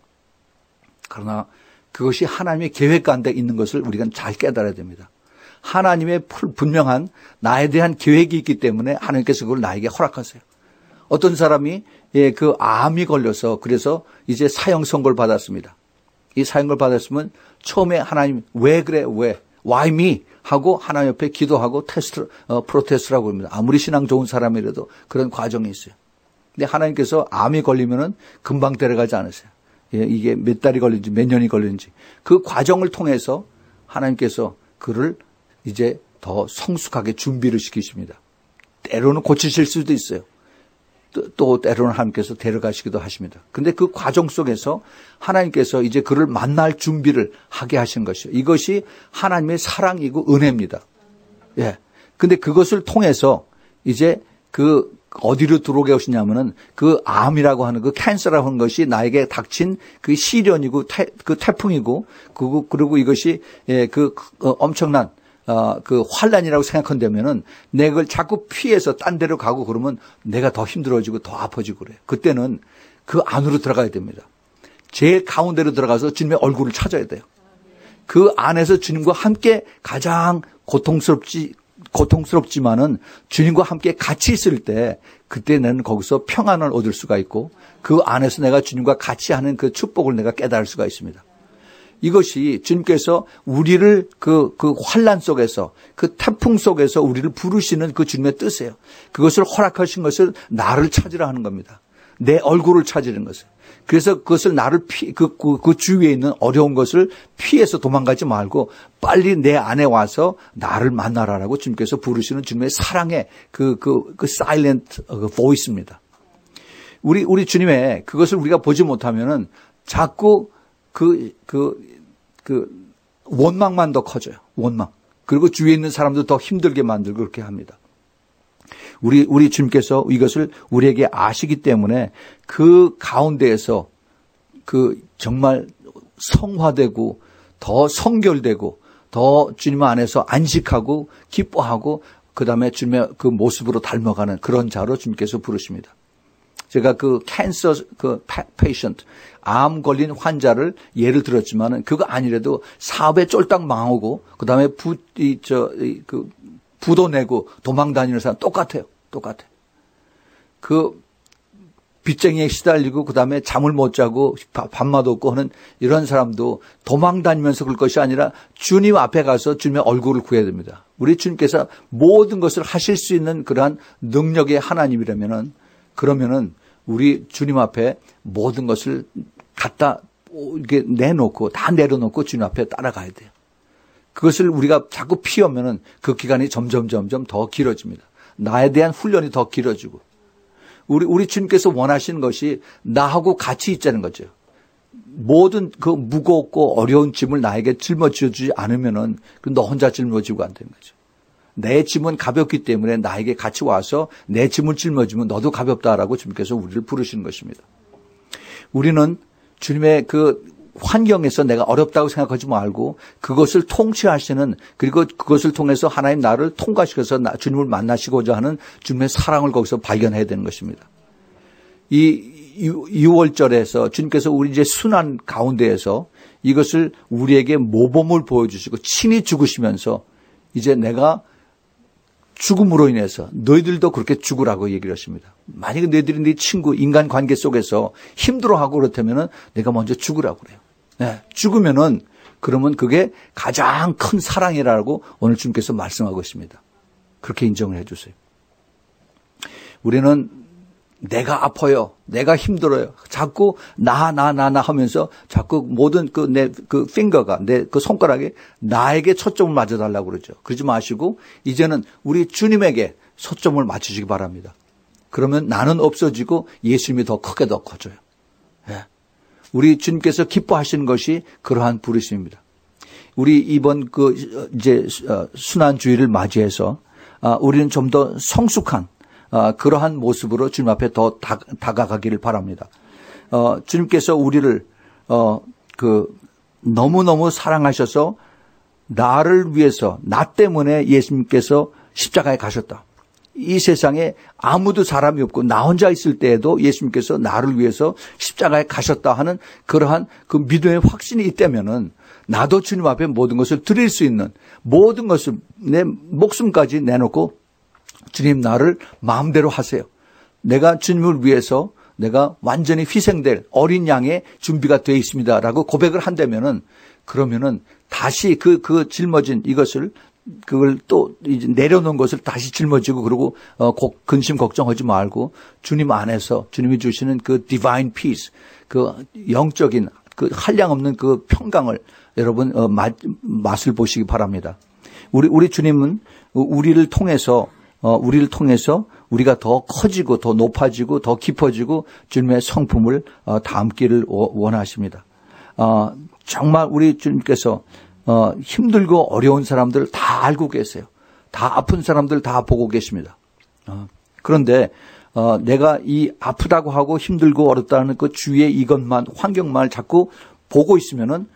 그러나 그것이 하나님의 계획 가운데 있는 것을 우리가 잘 깨달아야 됩니다. 하나님의 분명한 나에 대한 계획이 있기 때문에 하나님께서 그걸 나에게 허락하세요. 어떤 사람이 예, 그 암이 걸려서 그래서 이제 사형 선고를 받았습니다. 이 사형을 받았으면 처음에 하나님 왜 그래 왜 why me 하고 하나님 옆에 기도하고 테스트 어, 프로테스트라고 합니다. 아무리 신앙 좋은 사람이라도 그런 과정이 있어요. 근데 하나님께서 암이 걸리면은 금방 데려가지 않으세요. 예, 이게 몇 달이 걸린지 몇 년이 걸린지 그 과정을 통해서 하나님께서 그를 이제 더 성숙하게 준비를 시키십니다. 때로는 고치실 수도 있어요. 또, 또 때로는 하나님께서 데려가시기도 하십니다. 그런데 그 과정 속에서 하나님께서 이제 그를 만날 준비를 하게 하신 것이요. 이것이 하나님의 사랑이고 은혜입니다. 예. 근데 그것을 통해서 이제 그 어디로 들어오게 하시냐면은 그 암이라고 하는 그 캔서라고 하는 것이 나에게 닥친 그 시련이고 태, 그 태풍이고 그, 그리고 이것이 예, 그 어, 엄청난 어, 그 환란이라고 생각한다면은 내가 그걸 자꾸 피해서 딴 데로 가고 그러면 내가 더 힘들어지고 더 아파지고 그래요. 그때는 그 안으로 들어가야 됩니다. 제일 가운데로 들어가서 주님의 얼굴을 찾아야 돼요. 그 안에서 주님과 함께 가장 고통스럽지, 고통스럽지만은 주님과 함께 같이 있을 때 그때 나는 거기서 평안을 얻을 수가 있고 그 안에서 내가 주님과 같이 하는 그 축복을 내가 깨달을 수가 있습니다. 이것이 주님께서 우리를 그, 그 환란 속에서 그 태풍 속에서 우리를 부르시는 그 주님의 뜻이에요. 그것을 허락하신 것을 나를 찾으라 하는 겁니다. 내 얼굴을 찾으는 것을. 그래서 그것을 나를 피, 그, 그, 그 주위에 있는 어려운 것을 피해서 도망가지 말고 빨리 내 안에 와서 나를 만나라라고 주님께서 부르시는 주님의 사랑의 그, 그, 그 사일런트 그 보이스입니다. 우리, 우리 주님의 그것을 우리가 보지 못하면은 자꾸 그, 그, 그, 원망만 더 커져요. 원망. 그리고 주위에 있는 사람도 더 힘들게 만들고 그렇게 합니다. 우리, 우리 주님께서 이것을 우리에게 아시기 때문에 그 가운데에서 그 정말 성화되고 더 성결되고 더 주님 안에서 안식하고 기뻐하고 그 다음에 주님의 그 모습으로 닮아가는 그런 자로 주님께서 부르십니다. 제가 그 캔서 그 페이션트 암 걸린 환자를 예를 들었지만은 그거 아니래도 사업에 쫄딱 망하고 그다음에 부 이 저 그 부도 내고 도망 다니는 사람 똑같아요. 똑같아요. 그 빚쟁이에 시달리고 그다음에 잠을 못 자고 밥맛 없고 하는 이런 사람도 도망 다니면서 그럴 것이 아니라 주님 앞에 가서 주님의 얼굴을 구해야 됩니다. 우리 주님께서 모든 것을 하실 수 있는 그러한 능력의 하나님이라면은 그러면은 우리 주님 앞에 모든 것을 갖다 이렇게 내놓고 다 내려놓고 주님 앞에 따라가야 돼요. 그것을 우리가 자꾸 피하면은 그 기간이 점점 점점 더 길어집니다. 나에 대한 훈련이 더 길어지고 우리 우리 주님께서 원하시는 것이 나하고 같이 있자는 거죠. 모든 그 무겁고 어려운 짐을 나에게 짊어지지 않으면은 너 혼자 짊어지고 안 되는 거죠. 내 짐은 가볍기 때문에 나에게 같이 와서 내 짐을 짊어지면 너도 가볍다라고 주님께서 우리를 부르시는 것입니다. 우리는 주님의 그 환경에서 내가 어렵다고 생각하지 말고 그것을 통치하시는 그리고 그것을 통해서 하나님 나를 통과시켜서 주님을 만나시고자 하는 주님의 사랑을 거기서 발견해야 되는 것입니다. 이 유월절에서 주님께서 우리 이제 순환 가운데에서 이것을 우리에게 모범을 보여주시고 친히 죽으시면서 이제 내가 죽음으로 인해서 너희들도 그렇게 죽으라고 얘기를 하십니다. 만약에 너희들이 네 친구 인간관계 속에서 힘들어하고 그렇다면은 내가 먼저 죽으라고 그래요. 네, 죽으면은 그러면 그게 가장 큰 사랑이라고 오늘 주님께서 말씀하고 있습니다. 그렇게 인정을 해주세요. 우리는 내가 아파요. 내가 힘들어요. 자꾸 나, 나, 나, 나 하면서 자꾸 모든 그 내 그 핑거가 내 그 손가락에 나에게 초점을 맞춰달라고 그러죠. 그러지 마시고 이제는 우리 주님에게 초점을 맞추시기 바랍니다. 그러면 나는 없어지고 예수님이 더 크게 더 커져요. 예. 우리 주님께서 기뻐하시는 것이 그러한 부르심입니다. 우리 이번 그 이제 순환 주일을 맞이해서 우리는 좀 더 성숙한 어, 그러한 모습으로 주님 앞에 더 다, 다가가기를 바랍니다. 어, 주님께서 우리를, 어, 그, 너무너무 사랑하셔서 나를 위해서, 나 때문에 예수님께서 십자가에 가셨다. 이 세상에 아무도 사람이 없고 나 혼자 있을 때에도 예수님께서 나를 위해서 십자가에 가셨다 하는 그러한 그 믿음의 확신이 있다면은 나도 주님 앞에 모든 것을 드릴 수 있는, 모든 것을 내 목숨까지 내놓고 주님 나를 마음대로 하세요. 내가 주님을 위해서 내가 완전히 희생될 어린 양의 준비가 되어 있습니다라고 고백을 한다면은, 그러면은 다시 그, 그 짊어진 이것을, 그걸 또 이제 내려놓은 것을 다시 짊어지고, 그리고 어, 근심 걱정하지 말고 주님 안에서 주님이 주시는 그 divine peace, 그 영적인 그 한량없는 그 평강을 여러분 어, 맛, 맛을 보시기 바랍니다. 우리 우리 주님은 우리를 통해서 어, 우리를 통해서 우리가 더 커지고 더 높아지고 더 깊어지고 주님의 성품을 어, 담기를 원하십니다. 어, 정말 우리 주님께서 어, 힘들고 어려운 사람들 다 알고 계세요. 다 아픈 사람들 다 보고 계십니다. 어, 그런데 어, 내가 이 아프다고 하고 힘들고 어렵다는 그 주위의 이것만, 환경만을 자꾸 보고 있으면은,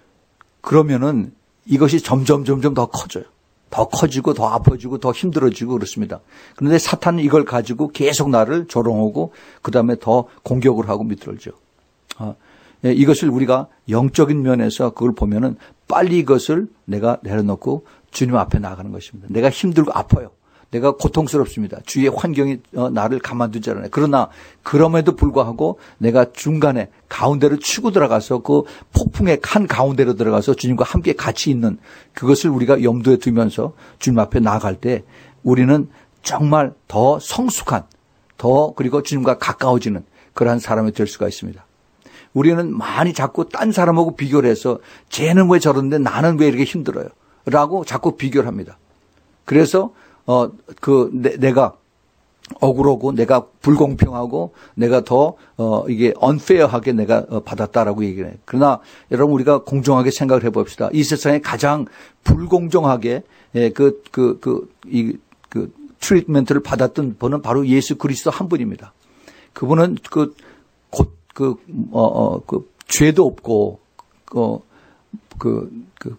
그러면은 이것이 점점 점점 더 커져요. 더 커지고 더 아파지고 더 힘들어지고 그렇습니다. 그런데 사탄은 이걸 가지고 계속 나를 조롱하고 그 다음에 더 공격을 하고 미끄러져. 어, 이것을 우리가 영적인 면에서 그걸 보면은 빨리 이것을 내가 내려놓고 주님 앞에 나가는 것입니다. 내가 힘들고 아파요. 내가 고통스럽습니다. 주위의 환경이 나를 가만두지 않아요. 그러나 그럼에도 불구하고 내가 중간에 가운데로 치고 들어가서 그 폭풍의 한 가운데로 들어가서 주님과 함께 같이 있는 그것을 우리가 염두에 두면서 주님 앞에 나아갈 때 우리는 정말 더 성숙한, 더 그리고 주님과 가까워지는 그러한 사람이 될 수가 있습니다. 우리는 많이 자꾸 딴 사람하고 비교를 해서 쟤는 왜 저런데 나는 왜 이렇게 힘들어요? 라고 자꾸 비교를 합니다. 그래서 어, 그, 내, 내가 억울하고, 내가 불공평하고, 내가 더, 어, 이게 unfair하게 내가 어, 받았다라고 얘기를 해요. 그러나 여러분 우리가 공정하게 생각을 해 봅시다. 이 세상에 가장 불공정하게, 예, 그, 그, 그, 이, 그, 트리트먼트를 받았던 분은 바로 예수 그리스도 한 분입니다. 그분은 그, 곧, 그, 어, 어, 그, 죄도 없고, 어, 그, 그,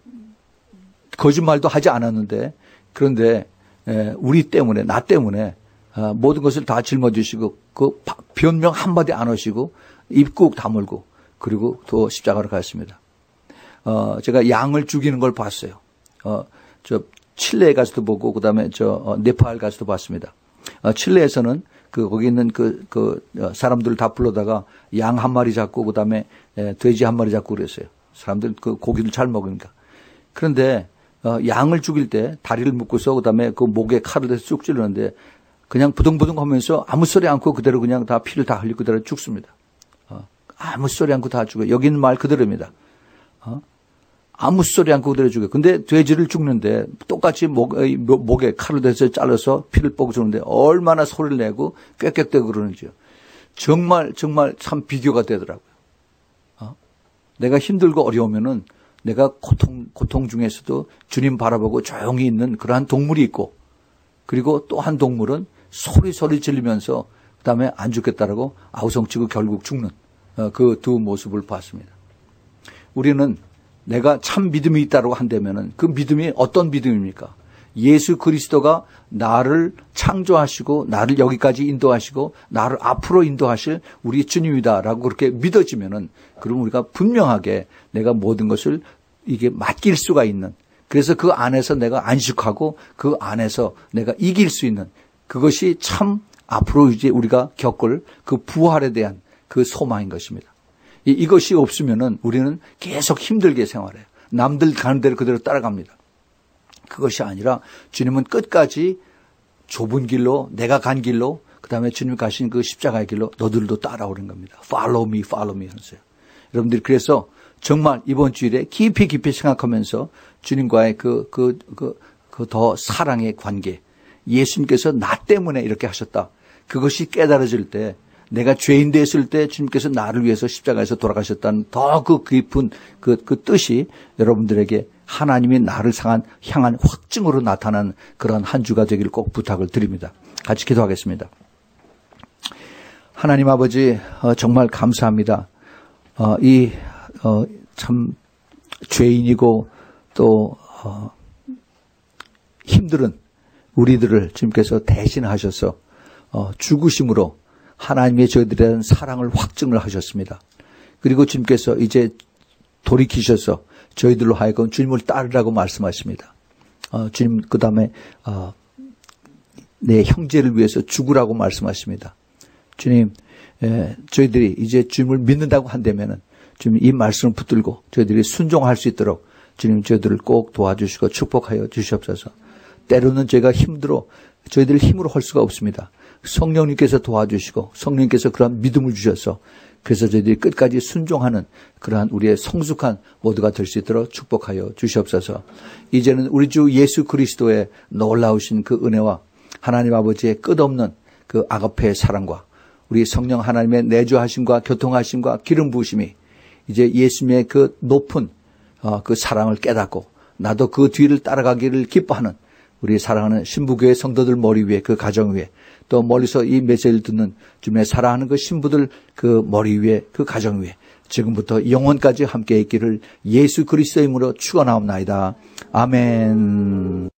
거짓말도 하지 않았는데, 그런데 우리 때문에, 나 때문에 모든 것을 다 짊어지시고 그 변명 한마디 안 하시고 입 꾹 다물고 그리고 또 십자가로 갔습니다. 어, 제가 양을 죽이는 걸 봤어요. 어, 저 칠레에 가서도 보고 그다음에 저 어, 네팔 가서도 봤습니다. 어, 칠레에서는 그 거기 있는 그, 그 사람들을 다 불러다가 양 한 마리 잡고 그다음에 돼지 한 마리 잡고 그랬어요. 사람들 그 고기를 잘 먹으니까. 그런데 어, 양을 죽일 때 다리를 묶고서 그다음에 그 목에 칼을 대서 쭉 찌르는데 그냥 부둥부둥 하면서 아무 소리 않고 그대로 그냥 다 피를 다 흘리고 그대로 죽습니다. 어, 아무 소리 않고 다 죽어요. 여기는 말 그대로입니다. 어? 아무 소리 않고 그대로 죽어요. 근데 돼지를 죽는데 똑같이 목, 목에 칼을 대서 잘라서 피를 뽀고 주는데 얼마나 소리를 내고 꽥꽥대고 그러는지요. 정말 정말 참 비교가 되더라고요. 어? 내가 힘들고 어려우면은 내가 고통, 고통 중에서도 주님 바라보고 조용히 있는 그러한 동물이 있고, 그리고 또 한 동물은 소리 소리 지르면서 그 다음에 안 죽겠다라고 아우성치고 결국 죽는 그 두 모습을 봤습니다. 우리는 내가 참 믿음이 있다고 한다면은 그 믿음이 어떤 믿음입니까? 예수 그리스도가 나를 창조하시고 나를 여기까지 인도하시고 나를 앞으로 인도하실 우리 주님이다라고 그렇게 믿어지면은 그럼 우리가 분명하게 내가 모든 것을 이게 맡길 수가 있는, 그래서 그 안에서 내가 안식하고 그 안에서 내가 이길 수 있는 그것이 참 앞으로 이제 우리가 겪을 그 부활에 대한 그 소망인 것입니다. 이것이 없으면은 우리는 계속 힘들게 생활해요. 남들 가는 대로 그대로 따라갑니다. 그것이 아니라 주님은 끝까지 좁은 길로, 내가 간 길로, 그 다음에 주님 가신 그 십자가의 길로 너들도 따라오는 겁니다. Follow me, follow me 하세요. 여러분들이 그래서 정말 이번 주일에 깊이 깊이 생각하면서 주님과의 그, 그, 그, 그 더 사랑의 관계, 예수님께서 나 때문에 이렇게 하셨다. 그것이 깨달아질 때, 내가 죄인 됐을 때 주님께서 나를 위해서 십자가에서 돌아가셨다는 더 그 깊은 그, 그 뜻이 여러분들에게 하나님이 나를 향한, 향한 확증으로 나타난 그런 한 주가 되기를 꼭 부탁을 드립니다. 같이 기도하겠습니다. 하나님 아버지, 정말 감사합니다. 이, 참, 죄인이고 또, 힘들은 우리들을 주님께서 대신하셔서 어, 죽으심으로 하나님의 저희들에 대한 사랑을 확증을 하셨습니다. 그리고 주님께서 이제 돌이키셔서 저희들로 하여금 주님을 따르라고 말씀하십니다. 어, 주님 그 다음에 어, 내 형제를 위해서 죽으라고 말씀하십니다. 주님, 에, 저희들이 이제 주님을 믿는다고 한다면은 주님 이 말씀을 붙들고 저희들이 순종할 수 있도록 주님 저희들을 꼭 도와주시고 축복하여 주시옵소서. 때로는 저희가 힘들어 저희들 힘으로 할 수가 없습니다. 성령님께서 도와주시고 성령님께서 그러한 믿음을 주셔서 그래서 저희들이 끝까지 순종하는 그러한 우리의 성숙한 모두가 될 수 있도록 축복하여 주시옵소서. 이제는 우리 주 예수 그리스도의 놀라우신 그 은혜와 하나님 아버지의 끝없는 그 아가페의 사랑과 우리 성령 하나님의 내주하심과 교통하심과 기름 부으심이 이제 예수님의 그 높은 그 사랑을 깨닫고 나도 그 뒤를 따라가기를 기뻐하는 우리 사랑하는 신부교회 성도들 머리 위에 그 가정 위에 또 멀리서 이 메시지를 듣는 주님의 사랑하는 그 신부들 그 머리 위에 그 가정 위에 지금부터 영원까지 함께 있기를 예수 그리스도의 이름으로 축원하옵나이다. 아멘.